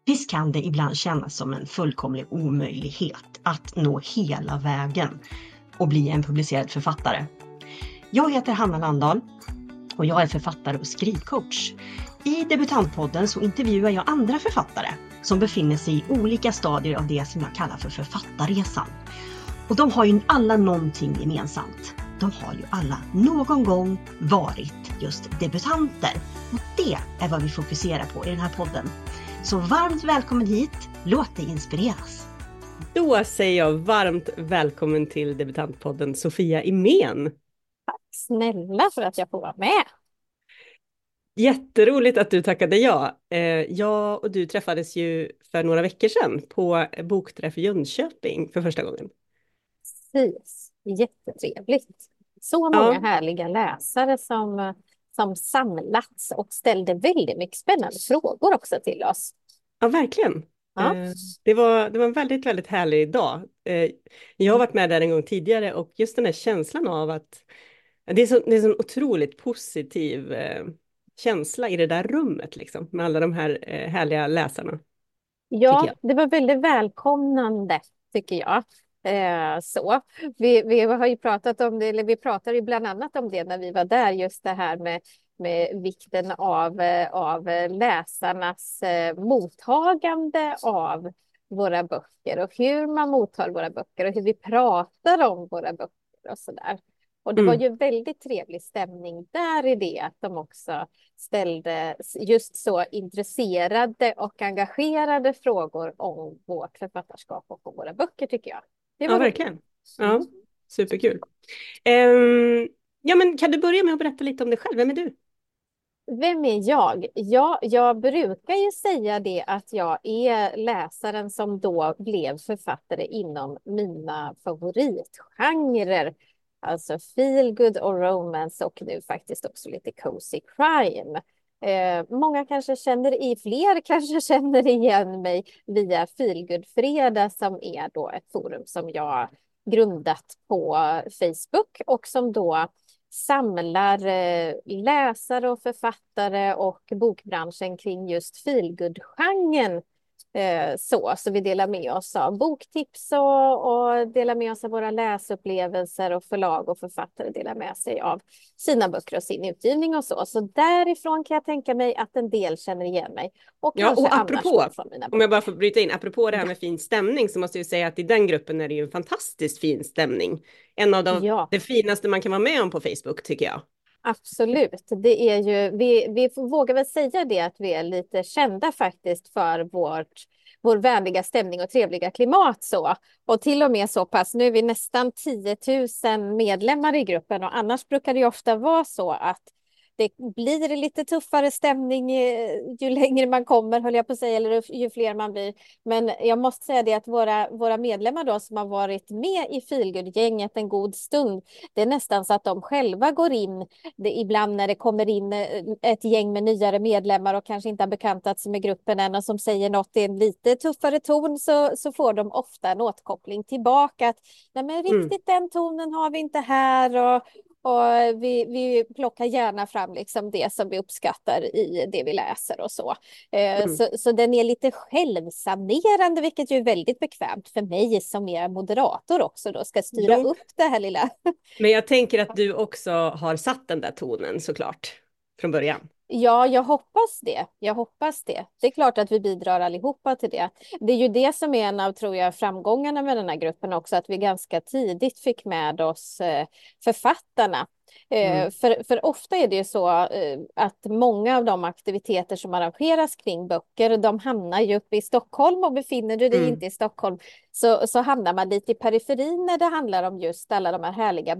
Visst kan det ibland kännas som en fullkomlig omöjlighet att nå hela vägen och bli en publicerad författare. Jag heter Hanna Landahl och jag är författare och skrivcoach. I Debutantpodden så intervjuar jag andra författare som befinner sig i olika stadier av det som jag kallar för författarresan. Och de har ju alla någonting gemensamt. De har ju alla någon gång varit just debutanter. Och det är vad vi fokuserar på i den här podden. Så varmt välkommen hit, låt dig inspireras. Då säger jag varmt välkommen till Debutantpodden Sofia Imén. Tack snälla för att jag får vara med. Jätteroligt att du tackade ja. Jag och du träffades ju för några veckor sedan på Bokträff Jönköping för första gången. Precis, jättetrevligt. Så många härliga läsare som samlats och ställde väldigt mycket spännande frågor också till oss. Ja, verkligen. Ja. Det var en väldigt, väldigt härlig dag. Jag har varit med där en gång tidigare och just den här känslan av att det är så en otroligt positiv känsla i det där rummet liksom, med alla de här härliga läsarna. Ja, det var väldigt välkomnande tycker jag. Så. Vi har ju pratat om det, eller vi pratade ju bland annat om det när vi var där, just det här med vikten av läsarnas mottagande av våra böcker och hur man mottar våra böcker och hur vi pratar om våra böcker och sådär. Och det var ju väldigt trevlig stämning där i det att de också ställde just så intresserade och engagerade frågor om vårt författarskap och om våra böcker tycker jag. Det var verkligen. Ja, superkul. Ja, men kan du börja med att berätta lite om dig själv? Vem är du? Vem är jag? Ja, jag brukar ju säga det att jag är läsaren som då blev författare inom mina favoritgenrer. Alltså feel good och romance och nu faktiskt också lite cozy crime. Många kanske fler kanske känner igen mig via Feelgood Fredag som är då ett forum som jag grundat på Facebook och som då samlar läsare och författare och bokbranschen kring just feelgood-genren. Så vi delar med oss av boktips och delar med oss av våra läsupplevelser och förlag och författare delar med sig av sina böcker och sin utgivning och så. Så därifrån kan jag tänka mig att en del känner igen mig. Och apropå, om jag bara får bryta in, apropå det här med fin stämning så måste jag säga att i den gruppen är det ju en fantastiskt fin stämning. En av det finaste man kan vara med om på Facebook tycker jag. Absolut, det är ju, vi vågar väl säga det att vi är lite kända faktiskt för vår vänliga stämning och trevliga klimat så. Och till och med så pass, nu är vi nästan 10 000 medlemmar i gruppen och annars brukar det ju ofta vara så att det blir lite tuffare stämning ju längre man kommer, höll jag på att säga, eller ju fler man blir. Men jag måste säga det att våra medlemmar då som har varit med i Feelgood-gänget en god stund, det är nästan så att de själva går in, ibland när det kommer in ett gäng med nyare medlemmar och kanske inte har bekantat sig med gruppen än och som säger något i en lite tuffare ton så får de ofta en återkoppling tillbaka att nej men riktigt den tonen har vi inte här och vi plockar gärna fram liksom det som vi uppskattar i det vi läser och så. Så den är lite självsanerande, vilket ju är väldigt bekvämt för mig som är moderator också då ska styra upp det här lilla. Men jag tänker att du också har satt den där tonen såklart från början. Ja, jag hoppas det. Det är klart att vi bidrar allihopa till det. Det är ju det som är en av, tror jag, framgångarna med den här gruppen också, att vi ganska tidigt fick med oss författarna. För ofta är det ju så att många av de aktiviteter som arrangeras kring böcker, de hamnar ju uppe i Stockholm och befinner du dig inte i Stockholm så hamnar man lite i periferin när det handlar om just alla de här härliga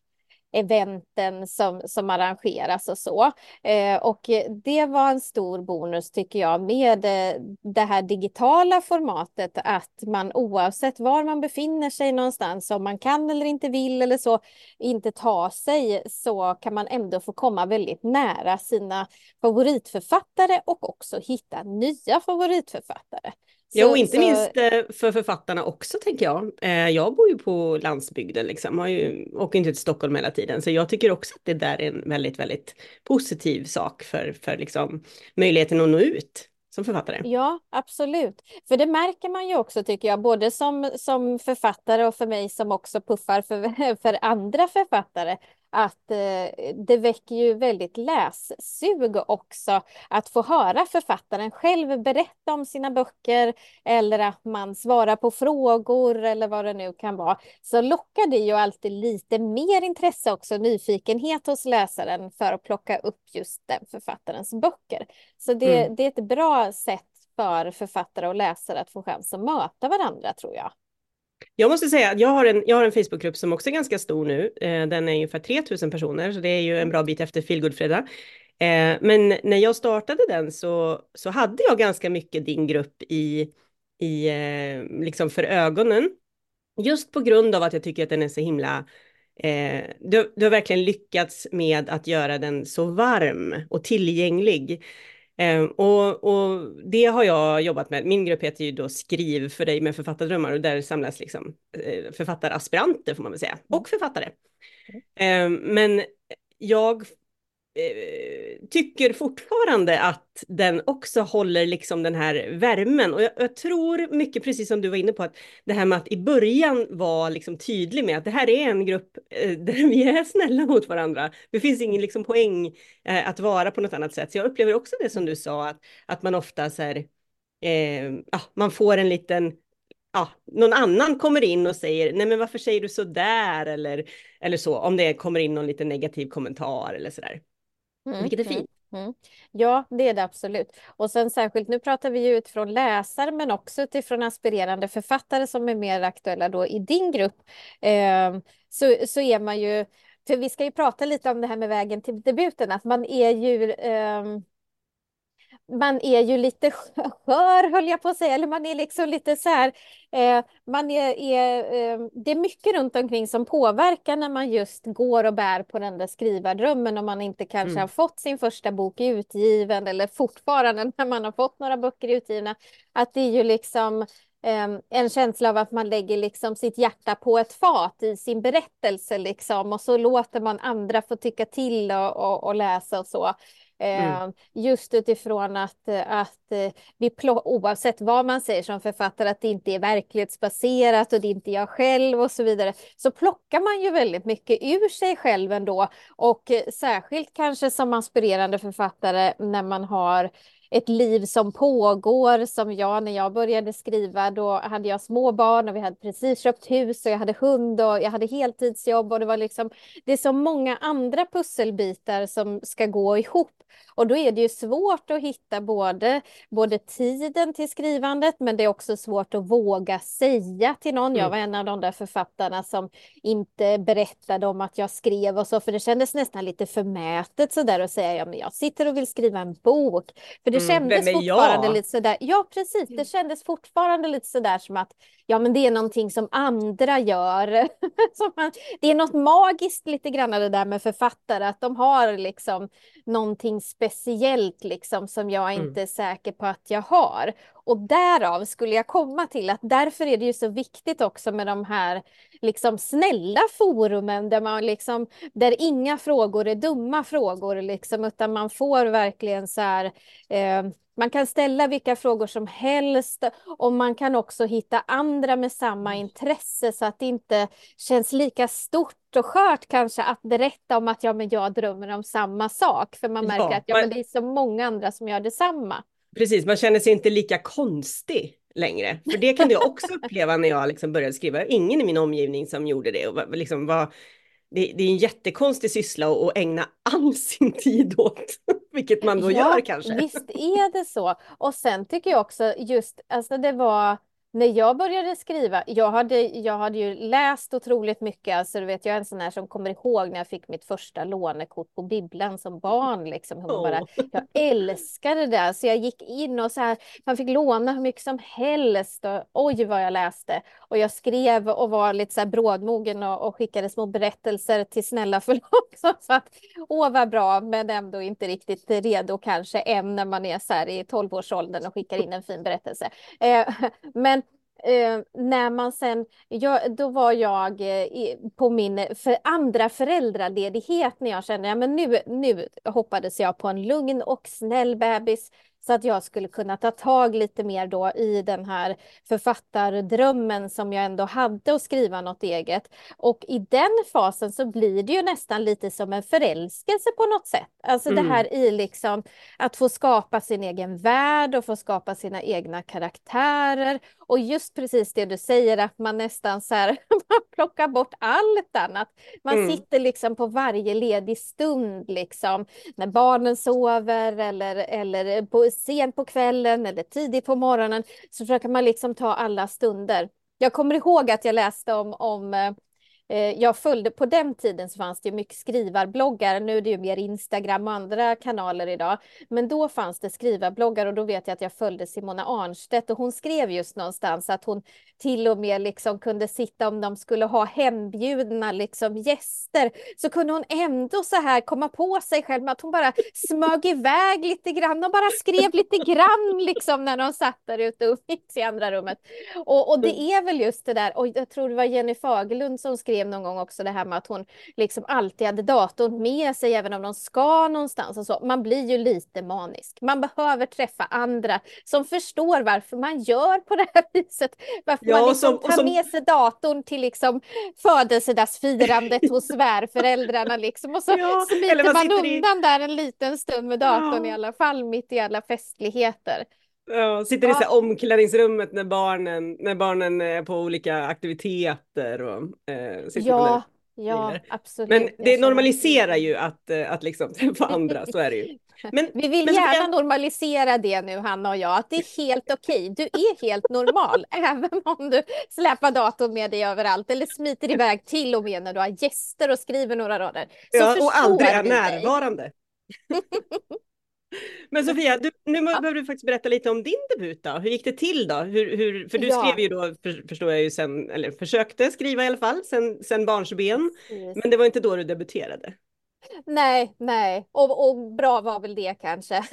eventen som arrangeras och så. Och det var en stor bonus tycker jag med det här digitala formatet att man oavsett var man befinner sig någonstans, om man kan eller inte vill eller så, inte ta sig, så kan man ändå få komma väldigt nära sina favoritförfattare och också hitta nya favoritförfattare. Ja, och inte minst för författarna också tänker jag. Jag bor ju på landsbygden liksom, åker inte till Stockholm hela tiden. Så jag tycker också att det där är en väldigt, väldigt positiv sak för liksom möjligheten att nå ut. som författare. Ja, absolut. För det märker man ju också tycker jag, både som författare och för mig som också puffar för andra författare, att det väcker ju väldigt lässug också att få höra författaren själv berätta om sina böcker eller att man svarar på frågor eller vad det nu kan vara. Så lockar det ju alltid lite mer intresse också, nyfikenhet hos läsaren för att plocka upp just den författarens böcker. Så det är ett bra sätt för författare och läsare att få chans att möta varandra, tror jag. Jag måste säga att jag har en Facebookgrupp som också är ganska stor nu. Den är ungefär 3000 personer, så det är ju en bra bit efter Feelgood-fredag. Men när jag startade den så hade jag ganska mycket din grupp liksom för ögonen. Just på grund av att jag tycker att den är så himla... Du har verkligen lyckats med att göra den så varm och tillgänglig. Och det har jag jobbat med. Min grupp heter ju då Skriv för dig med författardrömmar och där samlas liksom författaraspiranter får man väl säga, och författare. Men jag tycker fortfarande att den också håller liksom den här värmen och jag tror mycket precis som du var inne på att det här med att i början var liksom tydlig med att det här är en grupp där vi är snälla mot varandra. Det finns ingen liksom poäng att vara på något annat sätt. Så jag upplever också det som du sa att man ofta så här, man får en liten någon annan kommer in och säger nej men varför säger du så där eller så om det kommer in någon liten negativ kommentar eller så där. Vilket är fint. Ja, det är det absolut. Och sen särskilt, nu pratar vi ju utifrån läsare men också utifrån aspirerande författare som är mer aktuella då i din grupp. Så är man ju, för vi ska ju prata lite om det här med vägen till debuten, att man är ju lite skör, höll jag på att säga, eller man är liksom lite så här, det är mycket runt omkring som påverkar när man just går och bär på den där skrivardrömmen och man inte kanske har fått sin första bok utgiven eller fortfarande när man har fått några böcker utgivna, att det är ju liksom en känsla av att man lägger liksom sitt hjärta på ett fat i sin berättelse liksom, och så låter man andra få tycka till och läsa och så. Just utifrån att oavsett vad man säger som författare, att det inte är verklighetsbaserat och det är inte jag själv och så vidare, så plockar man ju väldigt mycket ur sig själv ändå, och särskilt kanske som aspirerande författare när man har ett liv som pågår, som jag när jag började skriva, då hade jag små barn och vi hade precis köpt hus och jag hade hund och jag hade heltidsjobb och det var liksom, det är så många andra pusselbitar som ska gå ihop. Och då är det ju svårt att hitta både tiden till skrivandet, men det är också svårt att våga säga till någon. Jag var en av de där författarna som inte berättade om att jag skrev och så, för det kändes nästan lite förmätet så där att säga, ja men jag sitter och vill skriva en bok. För det kändes fortfarande lite sådär, ja precis, det kändes fortfarande lite sådär som att ja men det är någonting som andra gör. Det är något magiskt lite grann det där med författare, att de har liksom någonting speciellt liksom som jag inte är säker på att jag har. Och därav skulle jag komma till att därför är det ju så viktigt också med de här liksom snälla forumen där man liksom, där inga frågor är dumma frågor liksom, utan man får verkligen så här man kan ställa vilka frågor som helst och man kan också hitta andra med samma intresse så att det inte känns lika stort och skört kanske att berätta om att men jag drömmer om samma sak. För man märker att men det är så många andra som gör detsamma. Precis, man känner sig inte lika konstig längre. För det kan jag också uppleva när jag liksom började skriva. Ingen i min omgivning som gjorde det. Och liksom det är en jättekonstig syssla att ägna all sin tid åt. Vilket man då gör kanske. Visst är det så. Och sen tycker jag också just, alltså det var när jag började skriva, jag hade ju läst otroligt mycket, alltså du vet, jag är en sån här som kommer ihåg när jag fick mitt första lånekort på bibblan som barn, liksom, hur man bara, jag älskade det, så jag gick in och så här, man fick låna hur mycket som helst och oj vad jag läste, och jag skrev och var lite så här brådmogen och skickade små berättelser till snälla förlag, så att, vad bra, men ändå inte riktigt redo kanske än när man är så här i 12-årsåldern och skickar in en fin berättelse. Men när man sen, då var jag på min andra föräldraledighet när jag kände, men nu hoppades jag på en lugn och snäll bebis så att jag skulle kunna ta tag lite mer då i den här författardrömmen som jag ändå hade, att skriva något eget. Och i den fasen så blir det ju nästan lite som en förälskelse på något sätt. Alltså det här i liksom att få skapa sin egen värld och få skapa sina egna karaktärer. Och just precis det du säger, att man nästan så här, man plockar bort allt annat. Man sitter liksom på varje ledig stund liksom, när barnen sover eller sent på kvällen eller tidigt på morgonen, så försöker man liksom ta alla stunder. Jag kommer ihåg att jag läste om jag följde, på den tiden så fanns det ju mycket skrivarbloggar. Nu är det ju mer Instagram och andra kanaler idag. Men då fanns det skrivarbloggar, och då vet jag att jag följde Simona Arnstedt, och hon skrev just någonstans att hon till och med liksom kunde sitta, om de skulle ha hembjudna liksom gäster, så kunde hon ändå så här komma på sig själv med att hon bara smög iväg lite grann och bara skrev lite grann liksom när de satt där ute och i andra rummet. Och det är väl just det där, och jag tror det var Jenny Fagerlund som skrev någon gång också det här med att hon liksom alltid hade datorn med sig även om de ska någonstans och så. Man blir ju lite manisk. Man behöver träffa andra som förstår varför man gör på det här viset. Varför man liksom tar med sig datorn till liksom födelsedagsfirandet hos svärföräldrarna liksom. Och så smiter man undan där en liten stund med datorn i alla fall, mitt i alla festligheter. Ja, sitter i så här omklädningsrummet när barnen är på olika aktiviteter och ja, absolut. Men det normaliserar ju att liksom träffa andra, så är det ju. Men vi vill gärna normalisera det nu, Hanna och jag, att det är helt okej. Du är helt normal, även om du släpar datorn med dig överallt eller smiter iväg till och med när du har gäster och skriver några rader. Så och aldrig är närvarande. Men Sofia, nu behöver du faktiskt berätta lite om din debut då. Hur gick det till då? För du skrev ju då, förstår jag ju sen, eller försökte skriva i alla fall, sen barnsben. Men det var inte då du debuterade. Nej. Och bra var väl det kanske.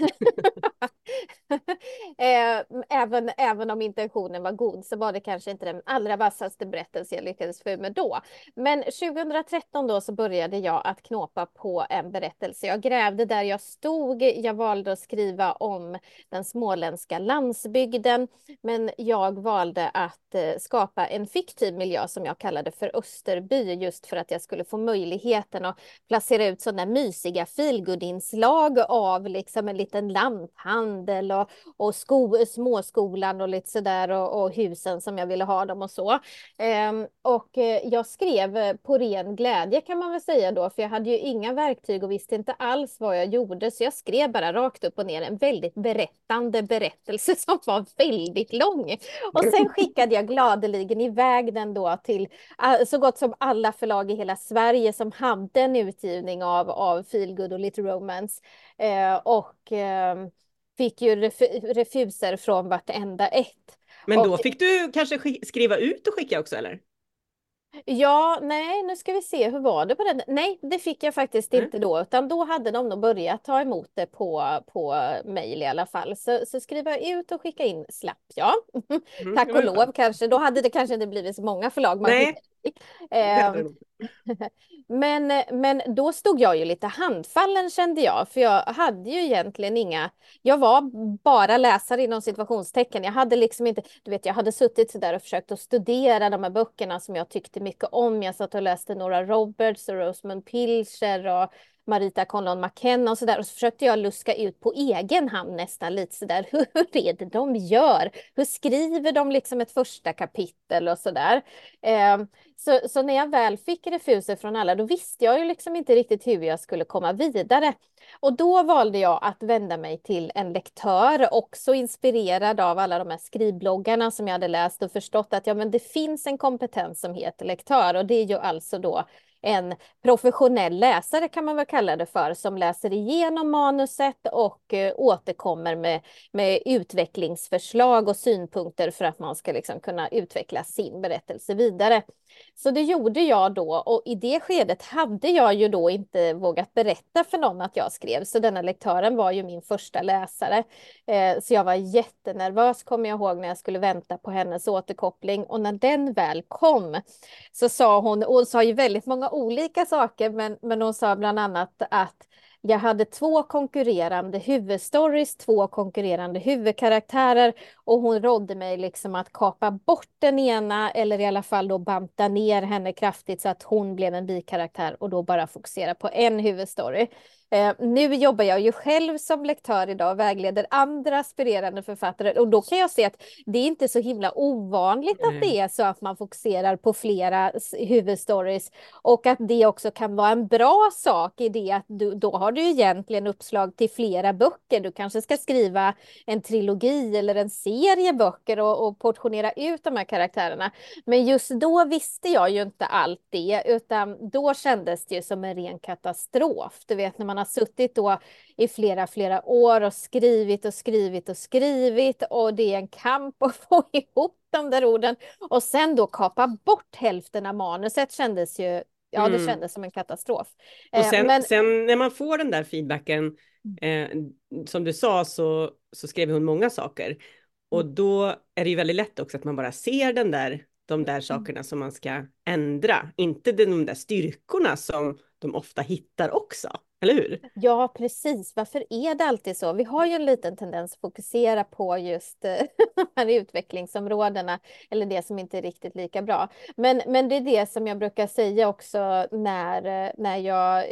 Även om intentionen var god så var det kanske inte den allra vassaste berättelse jag lyckades få med då. Men 2013 då så började jag att knåpa på en berättelse. Jag grävde där jag stod. Jag valde att skriva om den småländska landsbygden. Men jag valde att skapa en fiktiv miljö som jag kallade för Österby, just för att jag skulle få möjligheten att placera ut sådana mysiga feelgood-inslag av liksom en liten lanthandel och småskolan och lite sådär och husen som jag ville ha dem och så. Jag skrev på ren glädje kan man väl säga då, för jag hade ju inga verktyg och visste inte alls vad jag gjorde, så jag skrev bara rakt upp och ner en väldigt berättande berättelse som var väldigt lång. Och sen skickade jag gladeligen iväg den då till så gott som alla förlag i hela Sverige som hade en utgivning av feelgood och lite romance. Fick ju refuser från vartenda ett. Men då fick du kanske skriva ut och skicka också, eller? Ja, nej, nu ska vi se, hur var det på den? Nej, det fick jag faktiskt inte då, utan då hade de nog börjat ta emot det på mejl i alla fall. Så skriva ut och skicka in slapp jag. Tack och lov kanske, då hade det kanske inte blivit så många förlag. Nej. Men då stod jag ju lite handfallen kände jag, för jag hade ju egentligen jag var bara läsare inom situationstecken. Jag hade liksom inte, du vet, jag hade suttit så där och försökt att studera de här böckerna som jag tyckte mycket om. Jag satt och läste Nora Roberts och Rosamund Pilcher och Marita Conlon McKenna och så där, och så försökte jag luska ut på egen hand nästan lite så där, hur är det de gör? Hur skriver de liksom ett första kapitel och så där? Så när jag väl fick refuser från alla, då visste jag ju liksom inte riktigt hur jag skulle komma vidare. Och då valde jag att vända mig till en lektör, också inspirerad av alla de här skrivbloggarna som jag hade läst och förstått att men det finns en kompetens som heter lektör, och det är ju alltså då en professionell läsare kan man väl kalla det för, som läser igenom manuset och återkommer med utvecklingsförslag och synpunkter för att man ska liksom kunna utveckla sin berättelse vidare. Så det gjorde jag då, och i det skedet hade jag ju då inte vågat berätta för någon att jag skrev, så denna lektören var ju min första läsare. Så jag var jättenervös, kommer jag ihåg, när jag skulle vänta på hennes återkoppling, och när den väl kom så sa hon sa ju väldigt många olika saker, men hon sa bland annat att jag hade 2 konkurrerande huvudstories, 2 konkurrerande huvudkaraktärer och hon rådde mig liksom att kapa bort den ena eller i alla fall då banta ner henne kraftigt så att hon blev en bikaraktär och då bara fokusera på en huvudstory. Nu jobbar jag ju själv som lektör idag och vägleder andra aspirerande författare och då kan jag se att det är inte så himla ovanligt att det är så att man fokuserar på flera huvudstories och att det också kan vara en bra sak i det att då har du egentligen uppslag till flera böcker. Du kanske ska skriva en trilogi eller en serie böcker och portionera ut de här karaktärerna. Men just då visste jag ju inte allt det utan då kändes det ju som en ren katastrof. Du vet när man har suttit då i flera år och skrivit och det är en kamp att få ihop de där orden och sen då kapa bort hälften av manuset kändes ju, ja det kändes som en katastrof. Och sen när man får den där feedbacken, som du sa så skrev hon många saker och då är det ju väldigt lätt också att man bara ser de där sakerna som man ska ändra, inte de där styrkorna som de ofta hittar också, eller hur? Ja, precis. Varför är det alltid så? Vi har ju en liten tendens att fokusera på just de här utvecklingsområdena eller det som inte är riktigt lika bra. Men det är det som jag brukar säga också när jag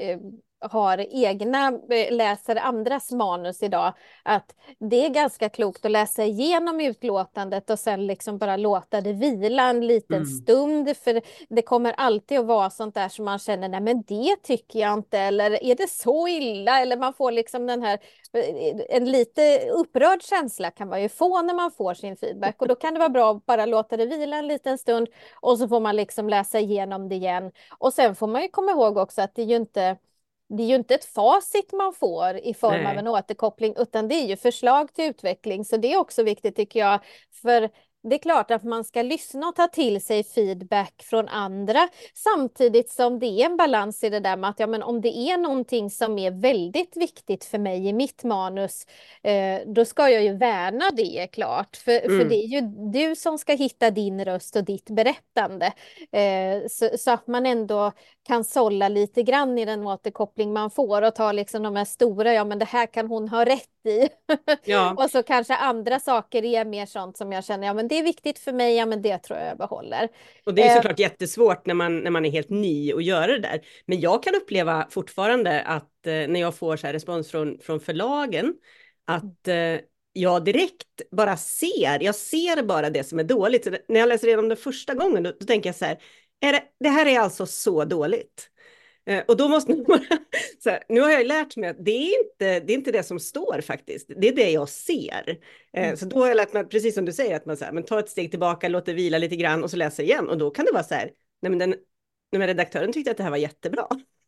läser andras manus idag, att det är ganska klokt att läsa igenom utlåtandet och sen liksom bara låta det vila en liten stund, för det kommer alltid att vara sånt där som man känner, nej men det tycker jag inte, eller är det så illa, eller man får liksom den här, en lite upprörd känsla kan man ju få när man får sin feedback och då kan det vara bra att bara låta det vila en liten stund och så får man liksom läsa igenom det igen och sen får man ju komma ihåg också att det är ju inte ett facit man får i form av en återkoppling utan det är ju förslag till utveckling. Så det är också viktigt tycker jag. För det är klart att man ska lyssna och ta till sig feedback från andra samtidigt som det är en balans i det där med att ja, men om det är någonting som är väldigt viktigt för mig i mitt manus då ska jag ju värna det klart. För det är ju du som ska hitta din röst och ditt berättande. Så att man ändå kan sålla lite grann i den återkoppling man får och ta liksom de här stora, ja men det här kan hon ha rätt i. Ja. Och så kanske andra saker är mer sånt som jag känner, ja men det är viktigt för mig, ja men det tror jag behåller. Och det är såklart jättesvårt när man är helt ny och gör det där. Men jag kan uppleva fortfarande att när jag får så här respons från förlagen att jag direkt bara jag ser bara det som är dåligt. Så när jag läser igenom det första gången då tänker jag så här, det här är alltså så dåligt. Och då måste man bara, så här, nu har jag lärt mig att det är inte det som står faktiskt. Det är det jag ser. Så då har jag lärt mig, precis som du säger, att man så här, men tar ett steg tillbaka, låter vila lite grann och så läser igen. Och då kan det vara så här, nej men redaktören tyckte att det här var jättebra.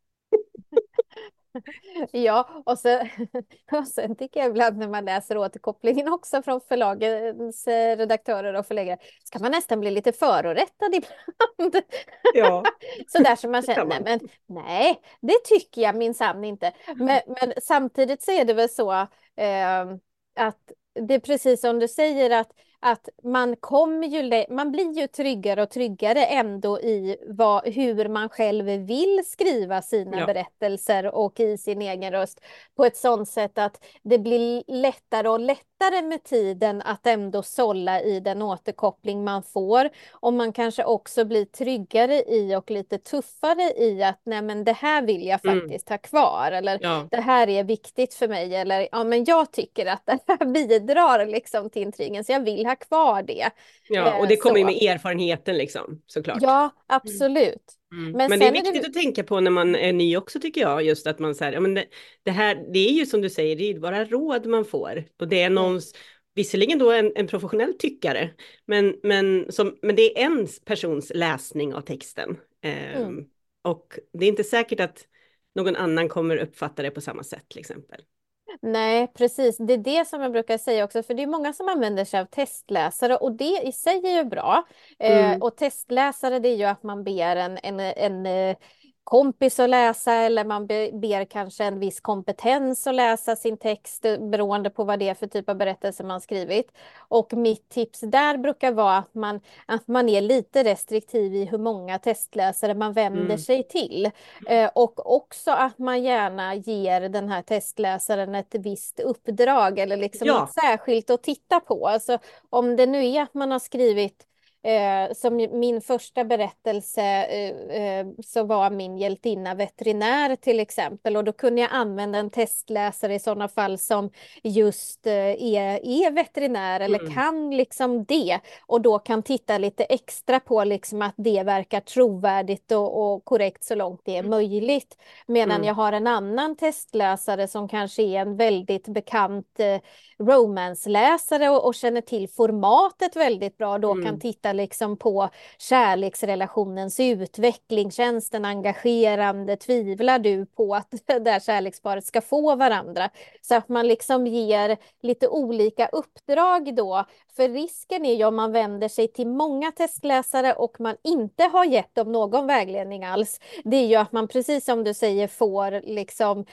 Ja, och sen tycker jag ibland när man läser återkopplingen också från förlagens redaktörer och förläggare, ska man nästan bli lite förorättad ibland. Ja. Så där som man känner, nej, det tycker jag minsann inte. Men samtidigt så är det väl så att det är precis som du säger att man blir ju tryggare och tryggare ändå i hur man själv vill skriva sina berättelser och i sin egen röst på ett sådant sätt att det blir lättare och lättare med tiden att ändå sålla i den återkoppling man får och man kanske också blir tryggare i och lite tuffare i att nej men det här vill jag faktiskt ha kvar eller det här är viktigt för mig eller ja men jag tycker att det här bidrar liksom till intrigen så jag vill ha kvar det. Ja, och det kommer ju med erfarenheten liksom, såklart. Ja, absolut. Men det är viktigt att tänka på när man är ny också tycker jag, just att man säger, ja men det här, det är ju som du säger, det är ju bara råd man får. Och det är någons, visserligen då en professionell tyckare, men det är en persons läsning av texten. Och det är inte säkert att någon annan kommer uppfatta det på samma sätt till exempel. Nej, precis. Det är det som jag brukar säga också, för det är många som använder sig av testläsare och det i sig är ju bra. Och testläsare det är ju att man ber kompis att läsa, eller man ber kanske en viss kompetens att läsa sin text beroende på vad det är för typ av berättelse man skrivit. Och mitt tips där brukar vara att man är lite restriktiv i hur många testläsare man vänder sig till. Och också att man gärna ger den här testläsaren ett visst uppdrag eller liksom Ja. något särskilt att titta på. Alltså, om det nu är att man har skrivit som min första berättelse så var min hjältinna veterinär till exempel, och då kunde jag använda en testläsare i sådana fall som just är veterinär eller kan liksom det, och då kan titta lite extra på liksom att det verkar trovärdigt och korrekt så långt det är möjligt, medan jag har en annan testläsare som kanske är en väldigt bekant romance-läsare och känner till formatet väldigt bra, då kan titta liksom på kärleksrelationens utveckling. Känns den engagerande? Tvivlar du på att det där kärleksparet ska få varandra? Så att man liksom ger lite olika uppdrag då. För risken är ju om man vänder sig till många testläsare och man inte har gett dem någon vägledning alls. Det är ju att man, precis som du säger, får liksom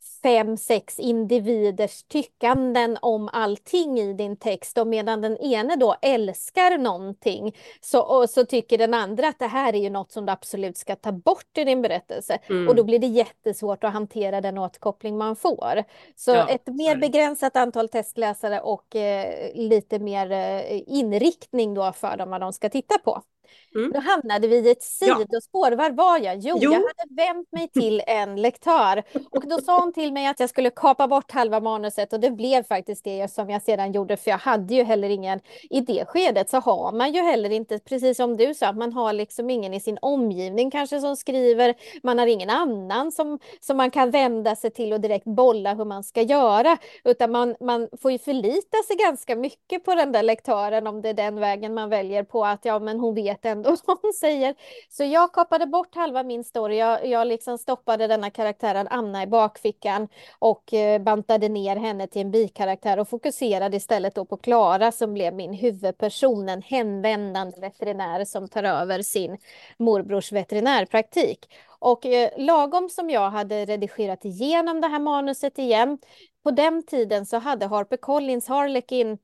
5-6 individers tyckanden om allting i din text, och medan den ene då älskar någonting så tycker den andra att det här är ju något som du absolut ska ta bort i din berättelse, och då blir det jättesvårt att hantera den återkoppling man får. Så ett mer begränsat antal testläsare och lite mer inriktning då för dem vad de ska titta på. Då hamnade vi i ett sidospår. Var var jag? Jo, jag hade vänt mig till en lektör. Och då sa hon till mig att jag skulle kapa bort halva manuset. Och det blev faktiskt det som jag sedan gjorde. För jag hade ju heller ingen, i det skedet så har man ju heller inte, precis som du sa, man har liksom ingen i sin omgivning kanske som skriver. Man har ingen annan som man kan vända sig till och direkt bolla hur man ska göra. Utan man får ju förlita sig ganska mycket på den där lektören, om det är den vägen man väljer på, att ja, men hon vet ändå vad hon säger. Så jag kapade bort halva min story. Jag liksom stoppade denna karaktären Anna i bakfickan och bantade ner henne till en bikaraktär och fokuserade istället då på Klara, som blev min huvudperson, en hemvändande veterinär som tar över sin morbrors veterinärpraktik. Och lagom som jag hade redigerat igenom det här manuset igen, på den tiden så hade HarperCollins Harlequin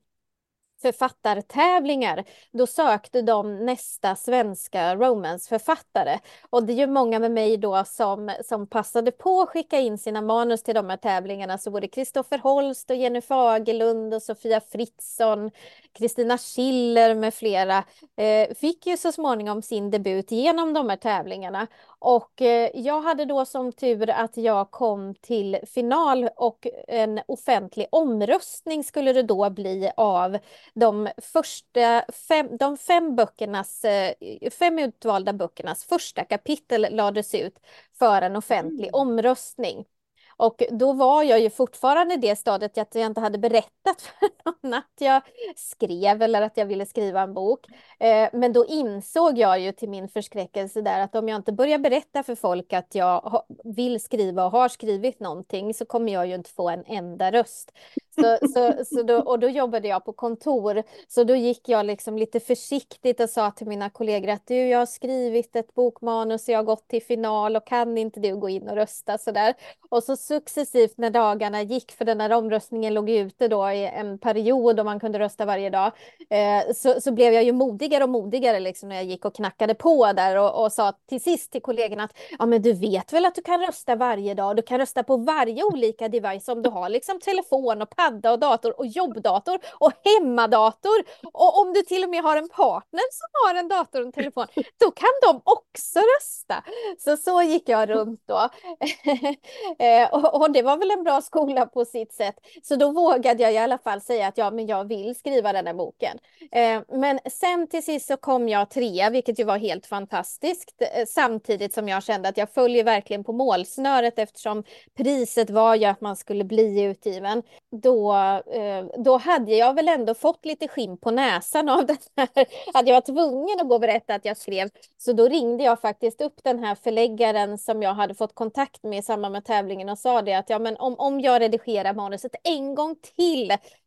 författartävlingar. Då sökte de nästa svenska romanceförfattare. Och det är ju många med mig då som passade på att skicka in sina manus till de här tävlingarna. Så både Kristoffer Holst och Jenny Fagerlund och Sofia Fritzson, Kristina Schiller med flera fick ju så småningom sin debut genom de här tävlingarna. Och jag hade då som tur att jag kom till final, och en offentlig omröstning skulle det då bli av de fem utvalda böckernas första kapitel lades ut för en offentlig omröstning. Och då var jag ju fortfarande i det stadiet att jag inte hade berättat för någon att jag skrev eller att jag ville skriva en bok. Men då insåg jag ju till min förskräckelse där att om jag inte börjar berätta för folk att jag vill skriva och har skrivit någonting, så kommer jag ju inte få en enda röst. Då jobbade jag på kontor, så då gick jag liksom lite försiktigt och sa till mina kollegor att jag har skrivit ett bokmanus, jag har gått till final, och kan inte du gå in och rösta sådär. Och så successivt när dagarna gick, för den här omröstningen låg ute då i en period och man kunde rösta varje dag, så blev jag ju modigare och modigare liksom när jag gick och knackade på där och sa till sist till kollegorna att ja, men du vet väl att du kan rösta varje dag, du kan rösta på varje olika device om du har liksom telefon och padda och dator och jobbdator och hemmadator, och om du till och med har en partner som har en dator och en telefon, då kan de också rösta. Så gick jag runt då. Och det var väl en bra skola på sitt sätt. Så då vågade jag i alla fall säga att ja, men jag vill skriva den här boken. Men sen till sist så kom jag 3, vilket ju var helt fantastiskt. Samtidigt som jag kände att jag följer verkligen på målsnöret, eftersom priset var ju att man skulle bli utgiven. Då hade jag väl ändå fått lite skinn på näsan av den här, att jag var tvungen att gå och berätta att jag skrev. Så då ringde jag faktiskt upp den här förläggaren som jag hade fått kontakt med i samband med tävlingen och sa det att ja, men om jag redigerar manuset en gång till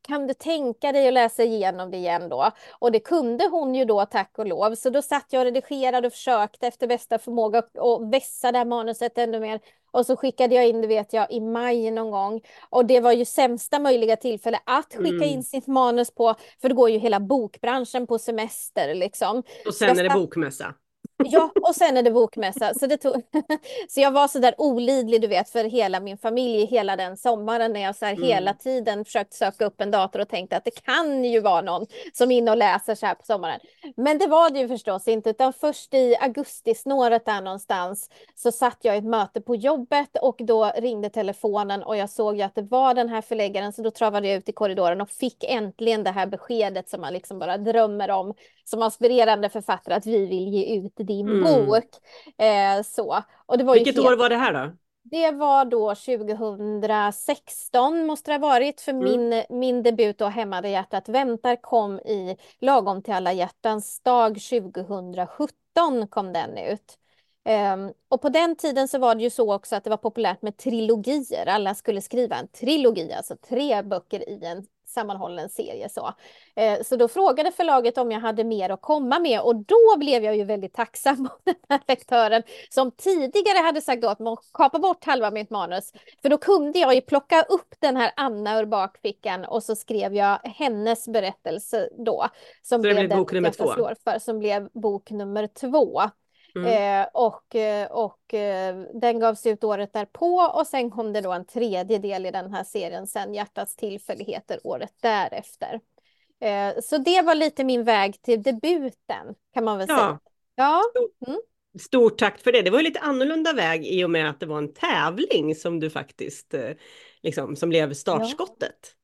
kan du tänka dig att läsa igenom det igen då? Och det kunde hon ju då, tack och lov. Så då satt jag och redigerade och försökte efter bästa förmåga och vässa det här manuset ännu mer. Och så skickade jag in, det vet jag, i maj någon gång. Och det var ju sämsta möjliga tillfälle att skicka in sitt manus på. För det går ju hela bokbranschen på semester liksom. Och sen är det bokmässa. Ja, och sen är det bokmässa. Så, så jag var så där olidlig, du vet, för hela min familj hela den sommaren när jag så här hela tiden försökt söka upp en dator och tänkte att det kan ju vara någon som är inne och läser så här på sommaren. Men det var det ju förstås inte, utan först i augustisnåret där någonstans så satt jag i ett möte på jobbet och då ringde telefonen och jag såg ju att det var den här förläggaren, så då travade jag ut i korridoren och fick äntligen det här beskedet som man liksom bara drömmer om som aspirerande författare, att vi vill ge ut din bok. Så. Och det var Vilket år var det här då? Det var då 2016 måste det ha varit, för min debut då, Hämmade hjärtat väntar, kom i lagom till alla hjärtans dag 2017 kom den ut. Och på den tiden så var det ju så också att det var populärt med trilogier. Alla skulle skriva en trilogi, alltså 3 böcker i en sammanhållen serie. Så då frågade förlaget om jag hade mer att komma med, och då blev jag ju väldigt tacksam mot den här lektören som tidigare hade sagt åt mig att kapa bort halva mitt manus. För då kunde jag ju plocka upp den här Anna ur bakfickan och så skrev jag hennes berättelse då. Som blev bok nummer 2. Som blev bok nummer 2. Och den gavs ut året därpå, och sen kom det då en 3:e del i den här serien sen, Hjärtats tillfälligheter, året därefter. Så det var lite min väg till debuten, kan man väl säga. Ja. Stort tack för det. Det var ju lite annorlunda väg i och med att det var en tävling som du faktiskt liksom, som blev startskottet.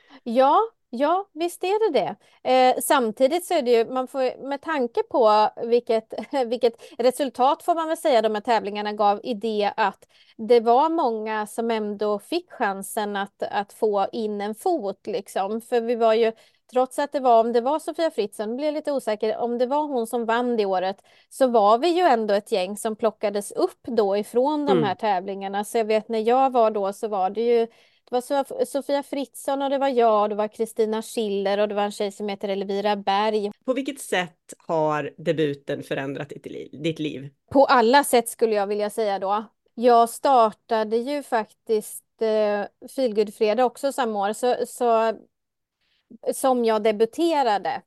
Ja, visst är det. Samtidigt så är det ju, man får, med tanke på vilket resultat får man väl säga de här tävlingarna gav, i det att det var många som ändå fick chansen att få in en fot liksom. För vi var ju, trots att om det var Sofia Fritzson, blev lite osäker, om det var hon som vann det året, så var vi ju ändå ett gäng som plockades upp då ifrån de här tävlingarna. Så jag vet, när jag var då så var det ju, det var Sofia Fritzson och det var jag och det var Kristina Schiller och det var en tjej som heter Elvira Berg. På vilket sätt har debuten förändrat ditt liv? På alla sätt skulle jag vilja säga då. Jag startade ju faktiskt Feelgood-fredag också samma år, så som jag debuterade.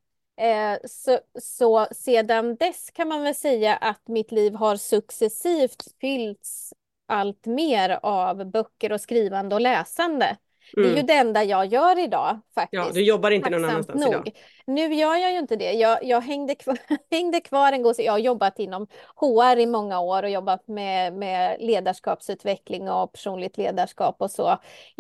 Så sedan dess kan man väl säga att mitt liv har successivt fyllts allt mer av böcker och skrivande och läsande. Det är ju det enda jag gör idag faktiskt. Ja, du jobbar inte någon annanstans idag. Nu gör jag ju inte det. Jag hängde kvar en gång. Jag har jobbat inom HR i många år och jobbat med ledarskapsutveckling och personligt ledarskap och så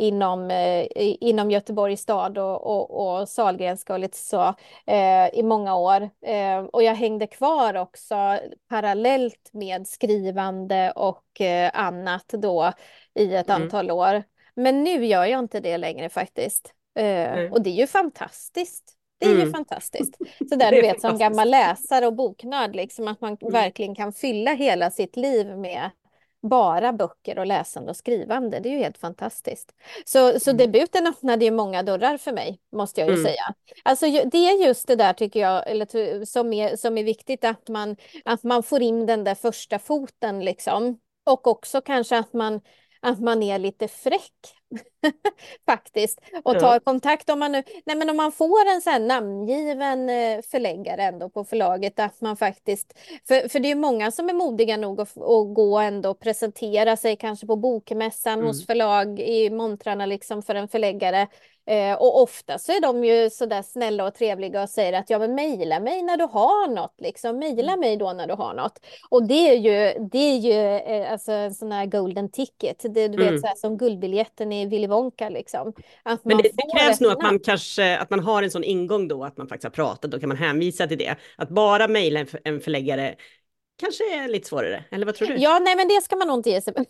inom Göteborgs stad och Sahlgrenska och lite så i många år. Och jag hängde kvar också parallellt med skrivande och annat då i ett antal år. Men nu gör jag inte det längre faktiskt. Och det är ju fantastiskt. Det är ju fantastiskt. Så där, du vet, som gammal läsare och boknörd, liksom, att man verkligen kan fylla hela sitt liv med bara böcker och läsande och skrivande. Det är ju helt fantastiskt. Så debuten öppnade ju många dörrar för mig, måste jag ju säga. Alltså det är just det där, tycker jag, eller, som är viktigt, att man får in den där första foten liksom. Och också kanske att man är lite fräck faktiskt och tar kontakt om om man får en sån här namngiven förläggare ändå på förlaget, att man faktiskt, för det är många som är modiga nog att gå ändå och presentera sig kanske på bokmässan hos förlag i montrarna liksom för en förläggare. Och ofta så är de ju sådär snälla och trevliga och säger att men mejla mig när du har något liksom, mejla mig då när du har något. Och det är ju alltså en sån här golden ticket, du vet, så här, som guldbiljetten i Willy Wonka liksom. Men det krävs nog att man har en sån ingång då, att man faktiskt har pratat, då kan man hänvisa till det. Att bara mejla en förläggare kanske är lite svårare, eller vad tror du? Ja, nej, men det ska man nog inte ge sig.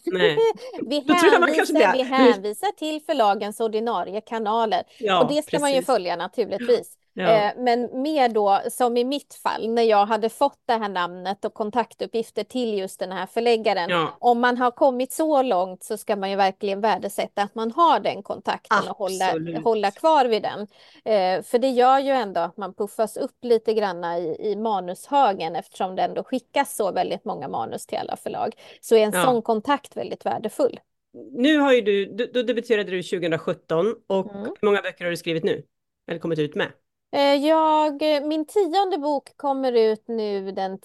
Vi hänvisar till förlagens ordinarie kanaler. Och det ska man ju följa naturligtvis. Ja. Men mer då, som i mitt fall, när jag hade fått det här namnet och kontaktuppgifter till just den här förläggaren. Ja, Om man har kommit så långt så ska man ju verkligen värdesätta att man har den kontakten och absolut. hålla kvar vid den. För det gör ju ändå att man puffas upp lite granna i manushögen, eftersom det ändå skickas så väldigt många manus till alla förlag. Så är en Ja. sån kontakt väldigt värdefull. Nu har ju då debuterade du 2017 och Mm. hur många böcker har du skrivit nu? Eller kommit ut med? Min 10:e bok kommer ut nu den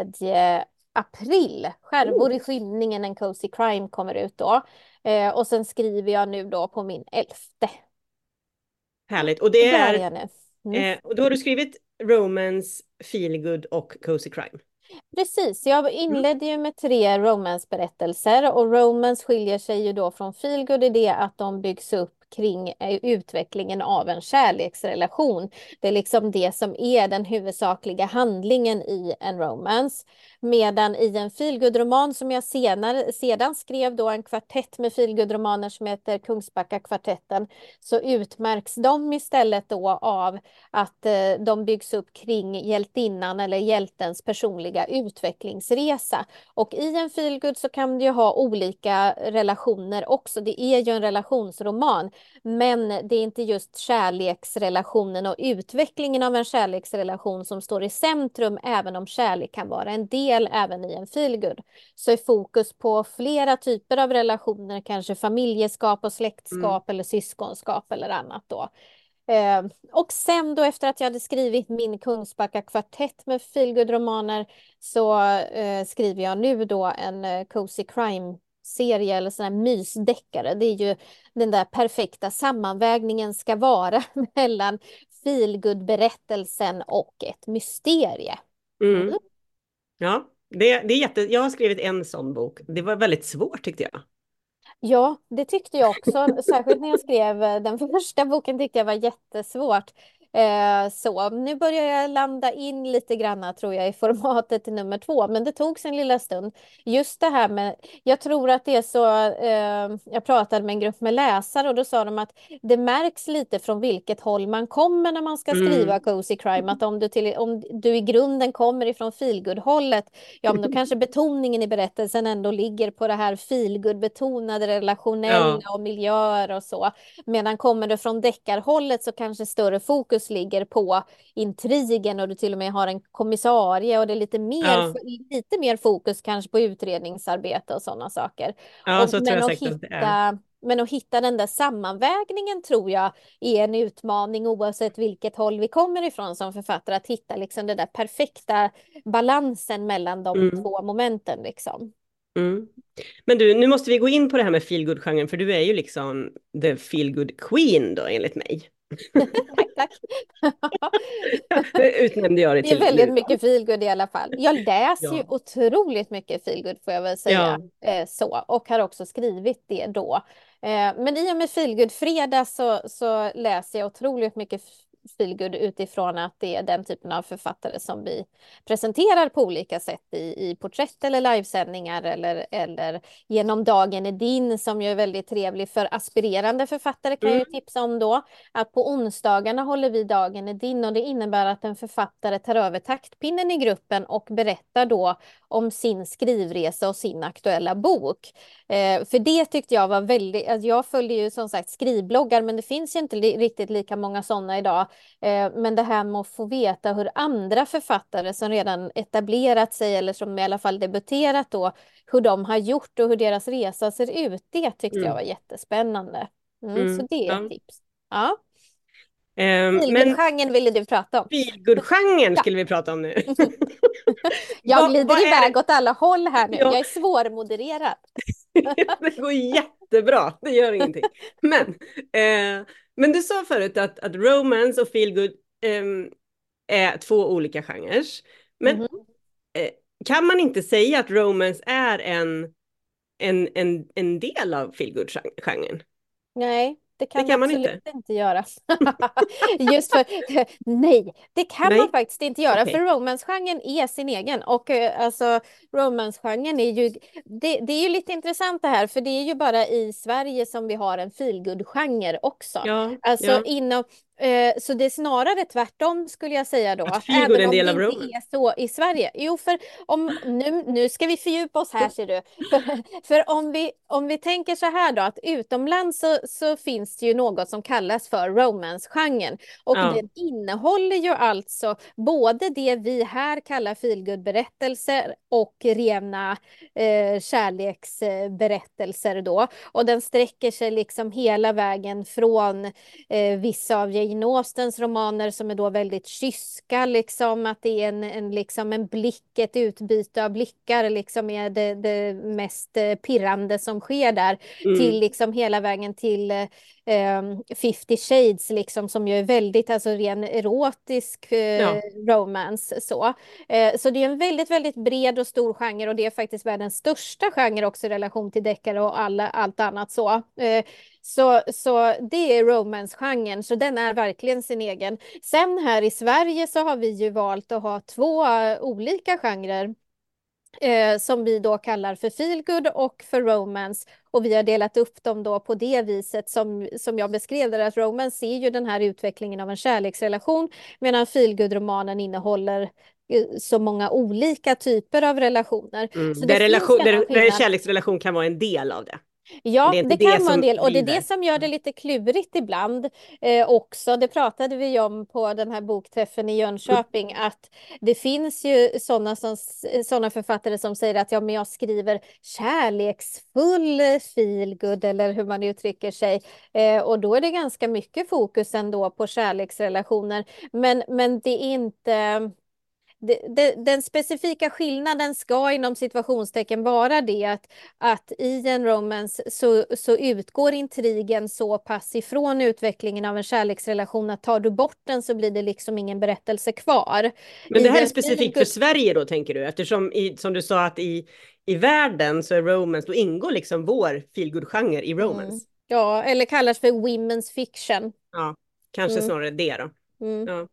3 april. Skärvor i skymningen, en cozy crime kommer ut då. Och sen skriver jag nu då på min 11:e. Härligt. Och det Där är är, jag nu. Mm. och då har du skrivit romance, feelgood och cozy crime. Precis, jag inledde ju med 3 romance-berättelser och romance skiljer sig ju då från feelgood i det att de byggs upp kring utvecklingen av en kärleksrelation. Det är liksom det som är den huvudsakliga handlingen i en romance. Medan i en feelgood-roman som jag sedan skrev då en kvartett med feelgood-romaner som heter Kungsbacka-kvartetten, så utmärks de istället då av att de byggs upp kring hjältinnan eller hjältens personliga utvecklingsresa. Och i en feelgood så kan du ju ha olika relationer också. Det är ju en relationsroman, men det är inte just kärleksrelationen och utvecklingen av en kärleksrelation som står i centrum, även om kärlek kan vara en del även i en feelgood. Så är fokus på flera typer av relationer, kanske familjeskap och släktskap eller syskonskap eller annat då. Och sen då efter att jag hade skrivit min Kungsbacka kvartett med feelgood-romaner så skriver jag nu då en cozy crime-serie eller sån här mysdeckare. Det är ju den där perfekta sammanvägningen ska vara mellan feelgood-berättelsen och ett mysterie. Mm. Ja, det är jag har skrivit en sån bok. Det var väldigt svårt tyckte jag. Ja, det tyckte jag också. Särskilt när jag skrev den första boken tyckte jag var jättesvårt. Så nu börjar jag landa in lite grann tror jag i formatet till nummer 2. Men det tog sin lilla stund. Just det här med, jag tror att det är så, jag pratade med en grupp med läsare och då sa de att det märks lite från vilket håll man kommer när man ska skriva cozy crime. Att om du i grunden kommer ifrån feelgood-hållet, ja men då kanske betoningen i berättelsen ändå ligger på det här feelgood-betonade relationella och miljöer och så. Medan kommer du från deckarhållet så kanske större fokus ligger på intrigen och du till och med har en kommissarie och det är lite mer fokus kanske på utredningsarbete och sådana saker. Ja, så tror jag säkert att det är. Men att hitta den där sammanvägningen tror jag är en utmaning oavsett vilket håll vi kommer ifrån som författare. Att hitta liksom den där perfekta balansen mellan de två momenten liksom. Mm. Men du, nu måste vi gå in på det här med feelgood-genren för du är ju liksom the feelgood queen då enligt mig. Tack. Det utnämnde jag det till. Det är väldigt mycket feelgood i alla fall. Jag läser ju otroligt mycket feelgood får jag väl säga. Så, och har också skrivit det då. Men i och med feelgood fredag så läser jag otroligt mycket feelgood utifrån att det är den typen av författare som vi presenterar på olika sätt i porträtt eller livesändningar eller genom Dagen är din som ju är väldigt trevlig för aspirerande författare kan jag ju tipsa om då. Att på onsdagarna håller vi Dagen är din och det innebär att en författare tar över taktpinnen i gruppen och berättar då om sin skrivresa och sin aktuella bok. För det tyckte jag var väldigt, alltså jag följer ju som sagt skrivbloggar men det finns ju inte riktigt lika många sådana idag. Men det här med att få veta hur andra författare som redan etablerat sig eller som i alla fall debuterat då, hur de har gjort och hur deras resa ser ut, det tyckte jag var jättespännande. Så det är ett tips. Ja. Feelgood-genren ville du prata om. Feelgood-genren skulle vi prata om nu. Jag glider iväg åt alla håll här nu. Jag är svårmodererad. Det går jättebra, det gör ingenting. Men du sa förut att romance och feelgood är 2 olika genrer. Men kan man inte säga att romance är en del av feelgood-genren? Nej. Det kan man absolut inte göra. Just för, nej, det kan man faktiskt inte göra. För romance-genren är sin egen. Och alltså romance-genren är ju, det är ju lite intressant det här. För det är ju bara i Sverige som vi har en feelgood-genre också. Så det är snarare tvärtom skulle jag säga då. Att feelgood är Även en om del det av inte romance. är så i Sverige. Jo, för nu ska vi fördjupa oss här ser du. För om vi tänker så här då, att utomlands så finns det ju något som kallas för romance-genren. Och Ja. den innehåller ju alltså både det vi här kallar feelgood-berättelser och rena kärleksberättelser då. Och den sträcker sig liksom hela vägen från vissa av Jane Austens romaner som är då väldigt kyska, liksom att det är liksom en blick, ett utbyte av blickar liksom är det mest pirrande som sker där, till liksom hela vägen till 50 Shades liksom, som ju är väldigt alltså ren erotisk Ja. romance så det är en väldigt väldigt bred och stor genre, och det är faktiskt världens största genre också i relation till deckare och allt annat så det är romance-genren, så den är verkligen sin egen. Sen här i Sverige så har vi ju valt att ha två olika genrer som vi då kallar för feelgood och för romance. Och vi har delat upp dem då på det viset som jag beskrev det, att romance är ju den här utvecklingen av en kärleksrelation, medan feelgood-romanen innehåller så många olika typer av relationer. Så det finns en Där skillnad. kärleksrelation kan vara en del av det. Men Ja, det är inte det kan det vara en som del, och det är driver. det som gör det lite klurigt ibland också. Det pratade vi om på den här bokträffen i Jönköping, att det finns ju sådana författare som säger att ja, men jag skriver kärleksfull feelgood, eller hur man uttrycker sig. Och då är det ganska mycket fokus ändå på kärleksrelationer. Men det är inte... Den specifika skillnaden ska inom situationstecken vara det att i en romance så utgår intrigen så pass ifrån utvecklingen av en kärleksrelation att tar du bort den så blir det liksom ingen berättelse kvar. Men det här är en specifikt för Sverige då, tänker du? Eftersom som du sa att i världen så är romance, då ingår liksom vår feelgood-genre i romance. Ja, eller kallas för women's fiction. Ja, kanske snarare det då. Mm. Ja.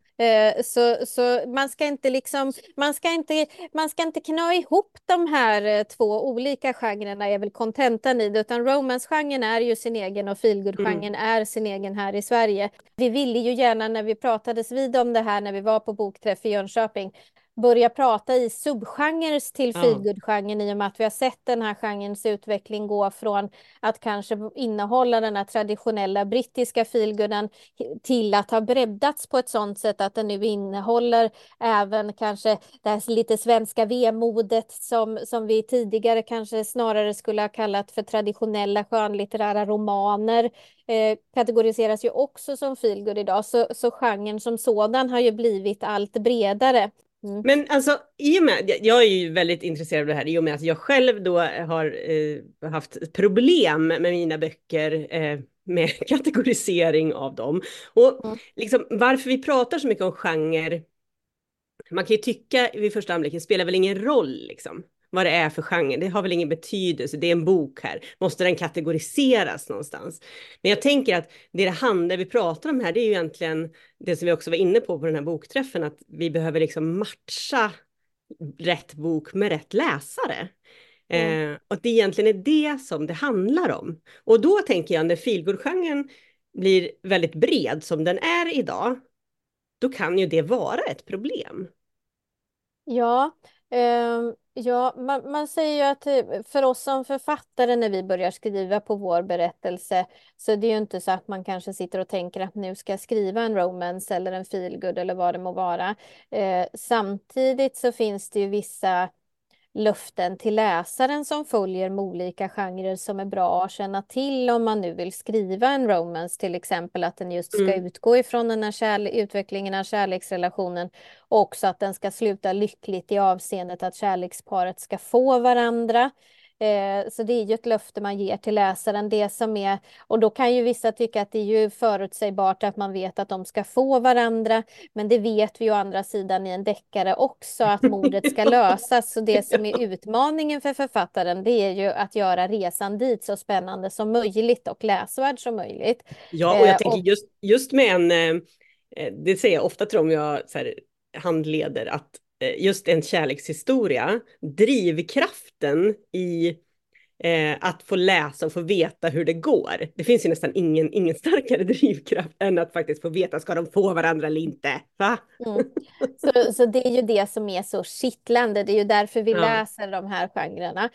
Så man ska inte liksom, man ska inte knö ihop de här två olika genrerna, är väl kontentan i det, utan romance-genren är ju sin egen och feelgood-genren är sin egen här i Sverige. Vi ville ju gärna, när vi pratades vid om det här när vi var på bokträff i Jönköping, börja prata i subgenres till feelgood-genren, i och med att vi har sett den här genrens utveckling gå från att kanske innehålla den här traditionella brittiska feelgooden till att ha breddats på ett sådant sätt att den nu innehåller även kanske det här lite svenska vemodet som vi tidigare kanske snarare skulle ha kallat för traditionella skönlitterära romaner. Kategoriseras ju också som feelgood idag, så genren som sådan har ju blivit allt bredare. Men alltså, i och med, jag är ju väldigt intresserad av det här i och med att jag själv då har haft problem med mina böcker med kategorisering av dem. Och liksom, varför vi pratar så mycket om genre, man kan ju tycka vid första anblicken spelar väl ingen roll liksom vad det är för genre. Det har väl ingen betydelse. Det är en bok här. Måste den kategoriseras någonstans? Men jag tänker att det vi pratar om här, det är ju egentligen det som vi också var inne på den här bokträffen, att vi behöver liksom matcha rätt bok med rätt läsare. Och det egentligen är det som det handlar om. Och då tänker jag, när feelgood-genren blir väldigt bred som den är idag, då kan ju det vara ett problem. Ja, man säger ju att för oss som författare när vi börjar skriva på vår berättelse, så det är ju inte så att man kanske sitter och tänker att nu ska jag skriva en romance eller en feelgood eller vad det må vara. Samtidigt så finns det ju vissa löften till läsaren som följer med olika genrer som är bra att känna till om man nu vill skriva en romance, till exempel att den just ska utgå ifrån den här utvecklingen av kärleksrelationen, och också att den ska sluta lyckligt i avseendet att kärleksparet ska få varandra. Så det är ju ett löfte man ger till läsaren, det som är, och då kan ju vissa tycka att det är ju förutsägbart att man vet att de ska få varandra, men det vet vi ju å andra sidan i en deckare också, att mordet ska lösas. Så det som är utmaningen för författaren, det är ju att göra resan dit så spännande som möjligt och läsvärd som möjligt. Ja, och jag tänker just med det säger jag ofta till dem jag så här, handleder, att just en kärlekshistoria, drivkraften i att få läsa och få veta hur det går. Det finns ju nästan ingen starkare drivkraft än att faktiskt få veta, ska de få varandra eller inte? Va? Mm. Så det är ju det som är så kittlande. Det är ju därför vi Ja. läser de här genrerna.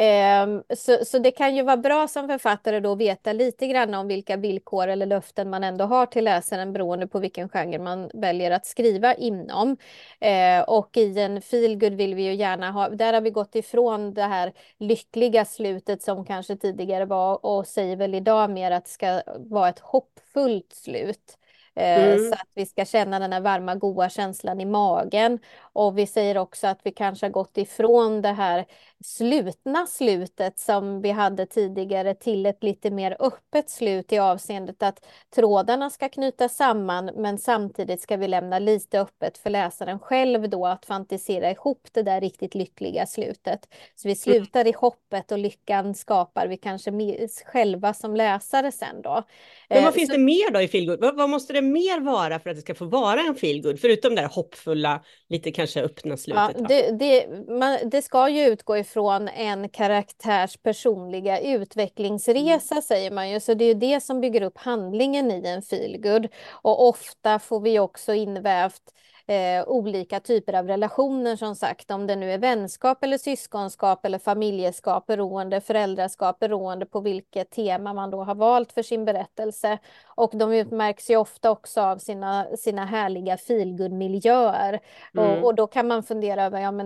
Så det kan ju vara bra som författare då att veta lite grann om vilka villkor eller löften man ändå har till läsaren beroende på vilken genre man väljer att skriva inom. Och i en feelgood vill vi ju gärna ha, där har vi gått ifrån det här lyckliga slutet som kanske tidigare var och säger väl idag mer att det ska vara ett hoppfullt slut. Så att vi ska känna den här varma, goda känslan i magen. Och vi säger också att vi kanske har gått ifrån det här slutna slutet som vi hade tidigare till ett lite mer öppet slut i avseendet att trådarna ska knytas samman, men samtidigt ska vi lämna lite öppet för läsaren själv då att fantisera ihop det där riktigt lyckliga slutet. Så vi slutar i hoppet och lyckan skapar vi kanske själva som läsare sen då. Men vad finns det mer då i feelgood? Vad måste det mer vara för att det ska få vara en feelgood? Förutom det här hoppfulla, lite kanske öppna slutet. Ja, det ska ju utgå ifrån en karaktärs personliga utvecklingsresa säger man ju. Så det är ju det som bygger upp handlingen i en feelgood. Och ofta får vi också invävt olika typer av relationer som sagt. Om det nu är vänskap eller syskonskap eller familjeskap föräldraskap beroende på vilket tema man då har valt för sin berättelse. Och de utmärks ju ofta också av sina härliga feelgood-miljöer. Och då kan man fundera över, ja men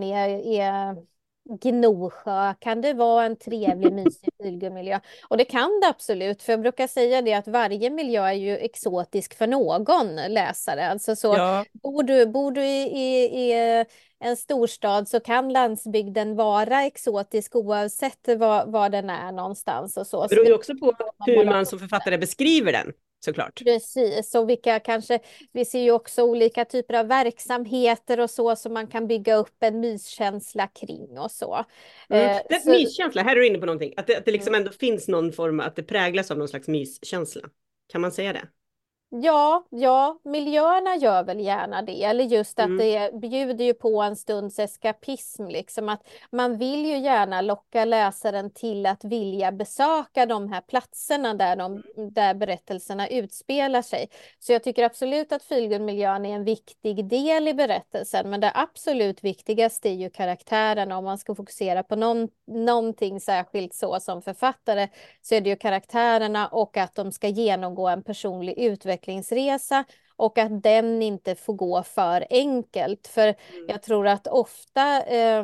är Gnosjö, kan det vara en trevlig, mysig feelgood-miljö? Och det kan det absolut, för jag brukar säga det att varje miljö är ju exotisk för någon läsare. Alltså så, Ja. bor du i en storstad så kan landsbygden vara exotisk oavsett var den är någonstans. Och så. Det beror ju också på hur man som författare beskriver den, såklart. Precis, och vi ser ju också olika typer av verksamheter och så som man kan bygga upp en myskänsla kring och så. Myskänsla, här är du inne på någonting. Att det liksom ändå finns någon form, att det präglas av någon slags myskänsla. Kan man säga det? Ja, miljöerna gör väl gärna det. Eller just att det bjuder ju på en stunds eskapism. Liksom. Att man vill ju gärna locka läsaren till att vilja besöka de här platserna där berättelserna utspelar sig. Så jag tycker absolut att feelgood-miljön är en viktig del i berättelsen. Men det absolut viktigaste är ju karaktärerna. Om man ska fokusera på någonting särskilt så som författare så är det ju karaktärerna och att de ska genomgå en personlig utvecklingsresa och att den inte får gå för enkelt. För jag tror att ofta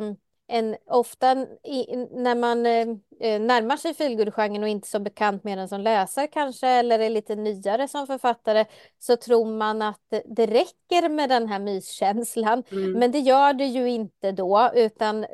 när man närmar sig feelgood-genren och inte så bekant med den som läsare kanske eller är lite nyare som författare så tror man att det räcker med den här myskänslan. Men det gör det ju inte då utan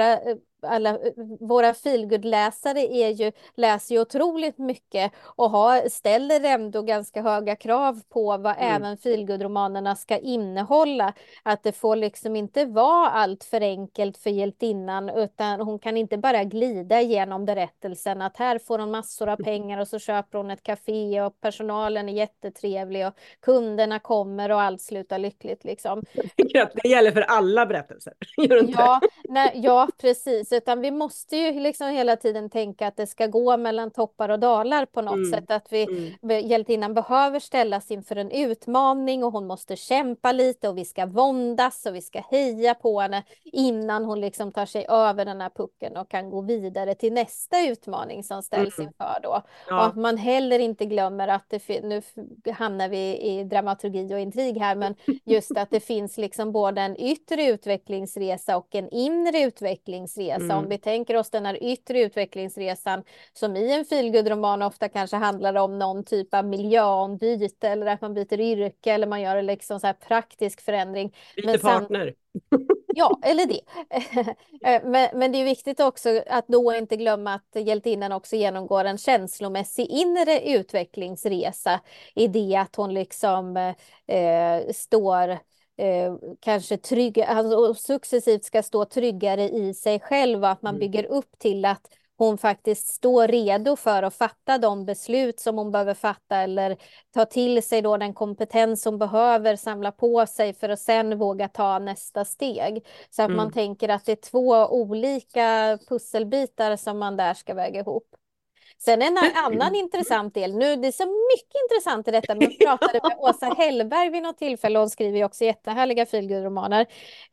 våra feelgood-läsare läser ju otroligt mycket och ställer ändå ganska höga krav på vad även feelgood-romanerna ska innehålla. Att det får liksom inte vara allt för enkelt för hjältinnan utan hon kan inte bara glida igenom berättelsen att här får hon massor av pengar och så köper hon ett café och personalen är jättetrevlig och kunderna kommer och allt slutar lyckligt liksom. Det gäller för alla berättelser. Ja, precis. Utan vi måste ju liksom hela tiden tänka att det ska gå mellan toppar och dalar på något sätt. Att hjältinnan behöver ställas inför en utmaning och hon måste kämpa lite och vi ska våndas och vi ska heja på henne innan hon liksom tar sig över den här pucken och kan gå vidare till nästa utmaning som ställs inför då. Ja. Och att man heller inte glömmer att nu hamnar vi i dramaturgi och intrig här, men just att det finns liksom både en yttre utvecklingsresa och en inre utvecklingsresa. Om vi tänker oss den här yttre utvecklingsresan som i en feelgood-roman ofta kanske handlar om någon typ av miljöombyte eller att man byter yrke eller man gör liksom så här praktisk förändring. Byter partner. Ja, eller det. Men det är viktigt också att då inte glömma att hjältinnan också genomgår en känslomässig inre utvecklingsresa i det att hon liksom står kanske trygg, alltså successivt ska stå tryggare i sig själv och att man bygger upp till att hon faktiskt står redo för att fatta de beslut som hon behöver fatta eller ta till sig då den kompetens hon behöver samla på sig för att sen våga ta nästa steg. Så att man tänker att det är två olika pusselbitar som man där ska väga ihop. Sen en annan intressant del, nu det är så mycket intressant i detta, men jag pratade med Åsa Hellberg vid något tillfälle, hon skriver ju också jättehärliga feelgood-romaner,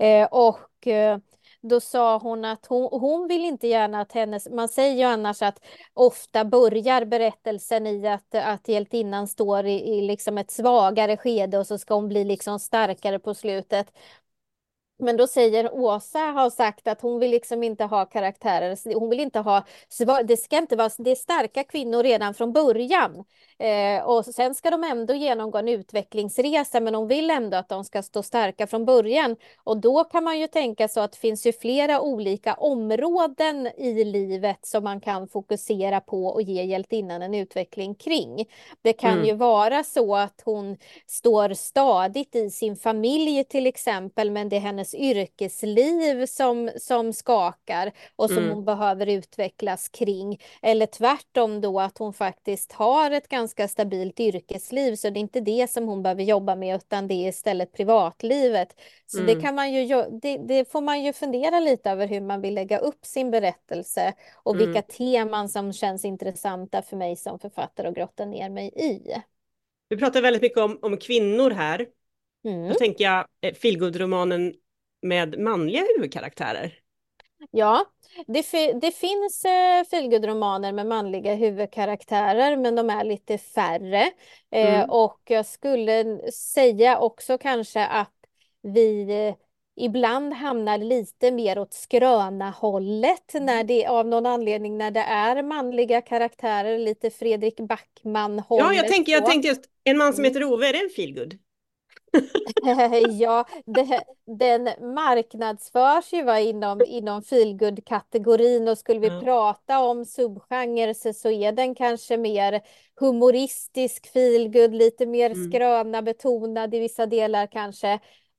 och då sa hon att hon vill inte gärna att hennes, man säger ju annars att ofta börjar berättelsen i att hjältinnan står i liksom ett svagare skede och så ska hon bli liksom starkare på slutet. Men då säger Åsa har sagt att hon vill liksom inte ha karaktärer, hon vill inte ha, det ska inte vara, det är starka kvinnor redan från början. Och sen ska de ändå genomgå en utvecklingsresa, men hon vill ändå att de ska stå starka från början. Och då kan man ju tänka så att det finns ju flera olika områden i livet som man kan fokusera på och ge hjältinnan en utveckling kring. Det kan ju vara så att hon står stadigt i sin familj till exempel, men det är hennes yrkesliv som skakar och som hon behöver utvecklas kring. Eller tvärtom då att hon faktiskt har ett ganska stabilt yrkesliv, så det är inte det som hon behöver jobba med, utan det är istället privatlivet. Så det kan man ju, det får man ju fundera lite över hur man vill lägga upp sin berättelse och vilka teman som känns intressanta för mig som författare att grotta ner mig i. Vi pratar väldigt mycket om kvinnor här. Då tänker jag feelgood-romanen med manliga huvudkaraktärer. Ja, det finns feelgood-romaner med manliga huvudkaraktärer, men de är lite färre. Och jag skulle säga också kanske att vi ibland hamnar lite mer åt skröna-hållet när det av någon anledning när det är manliga karaktärer, lite Fredrik Backman-hållet. Ja, jag tänkte just en man som heter Ove, är det en feelgood? Ja, den marknadsförs ju inom feelgood-kategorin, och skulle vi prata om subgenrer så är den kanske mer humoristisk feelgood, lite mer skröna betonad i vissa delar kanske.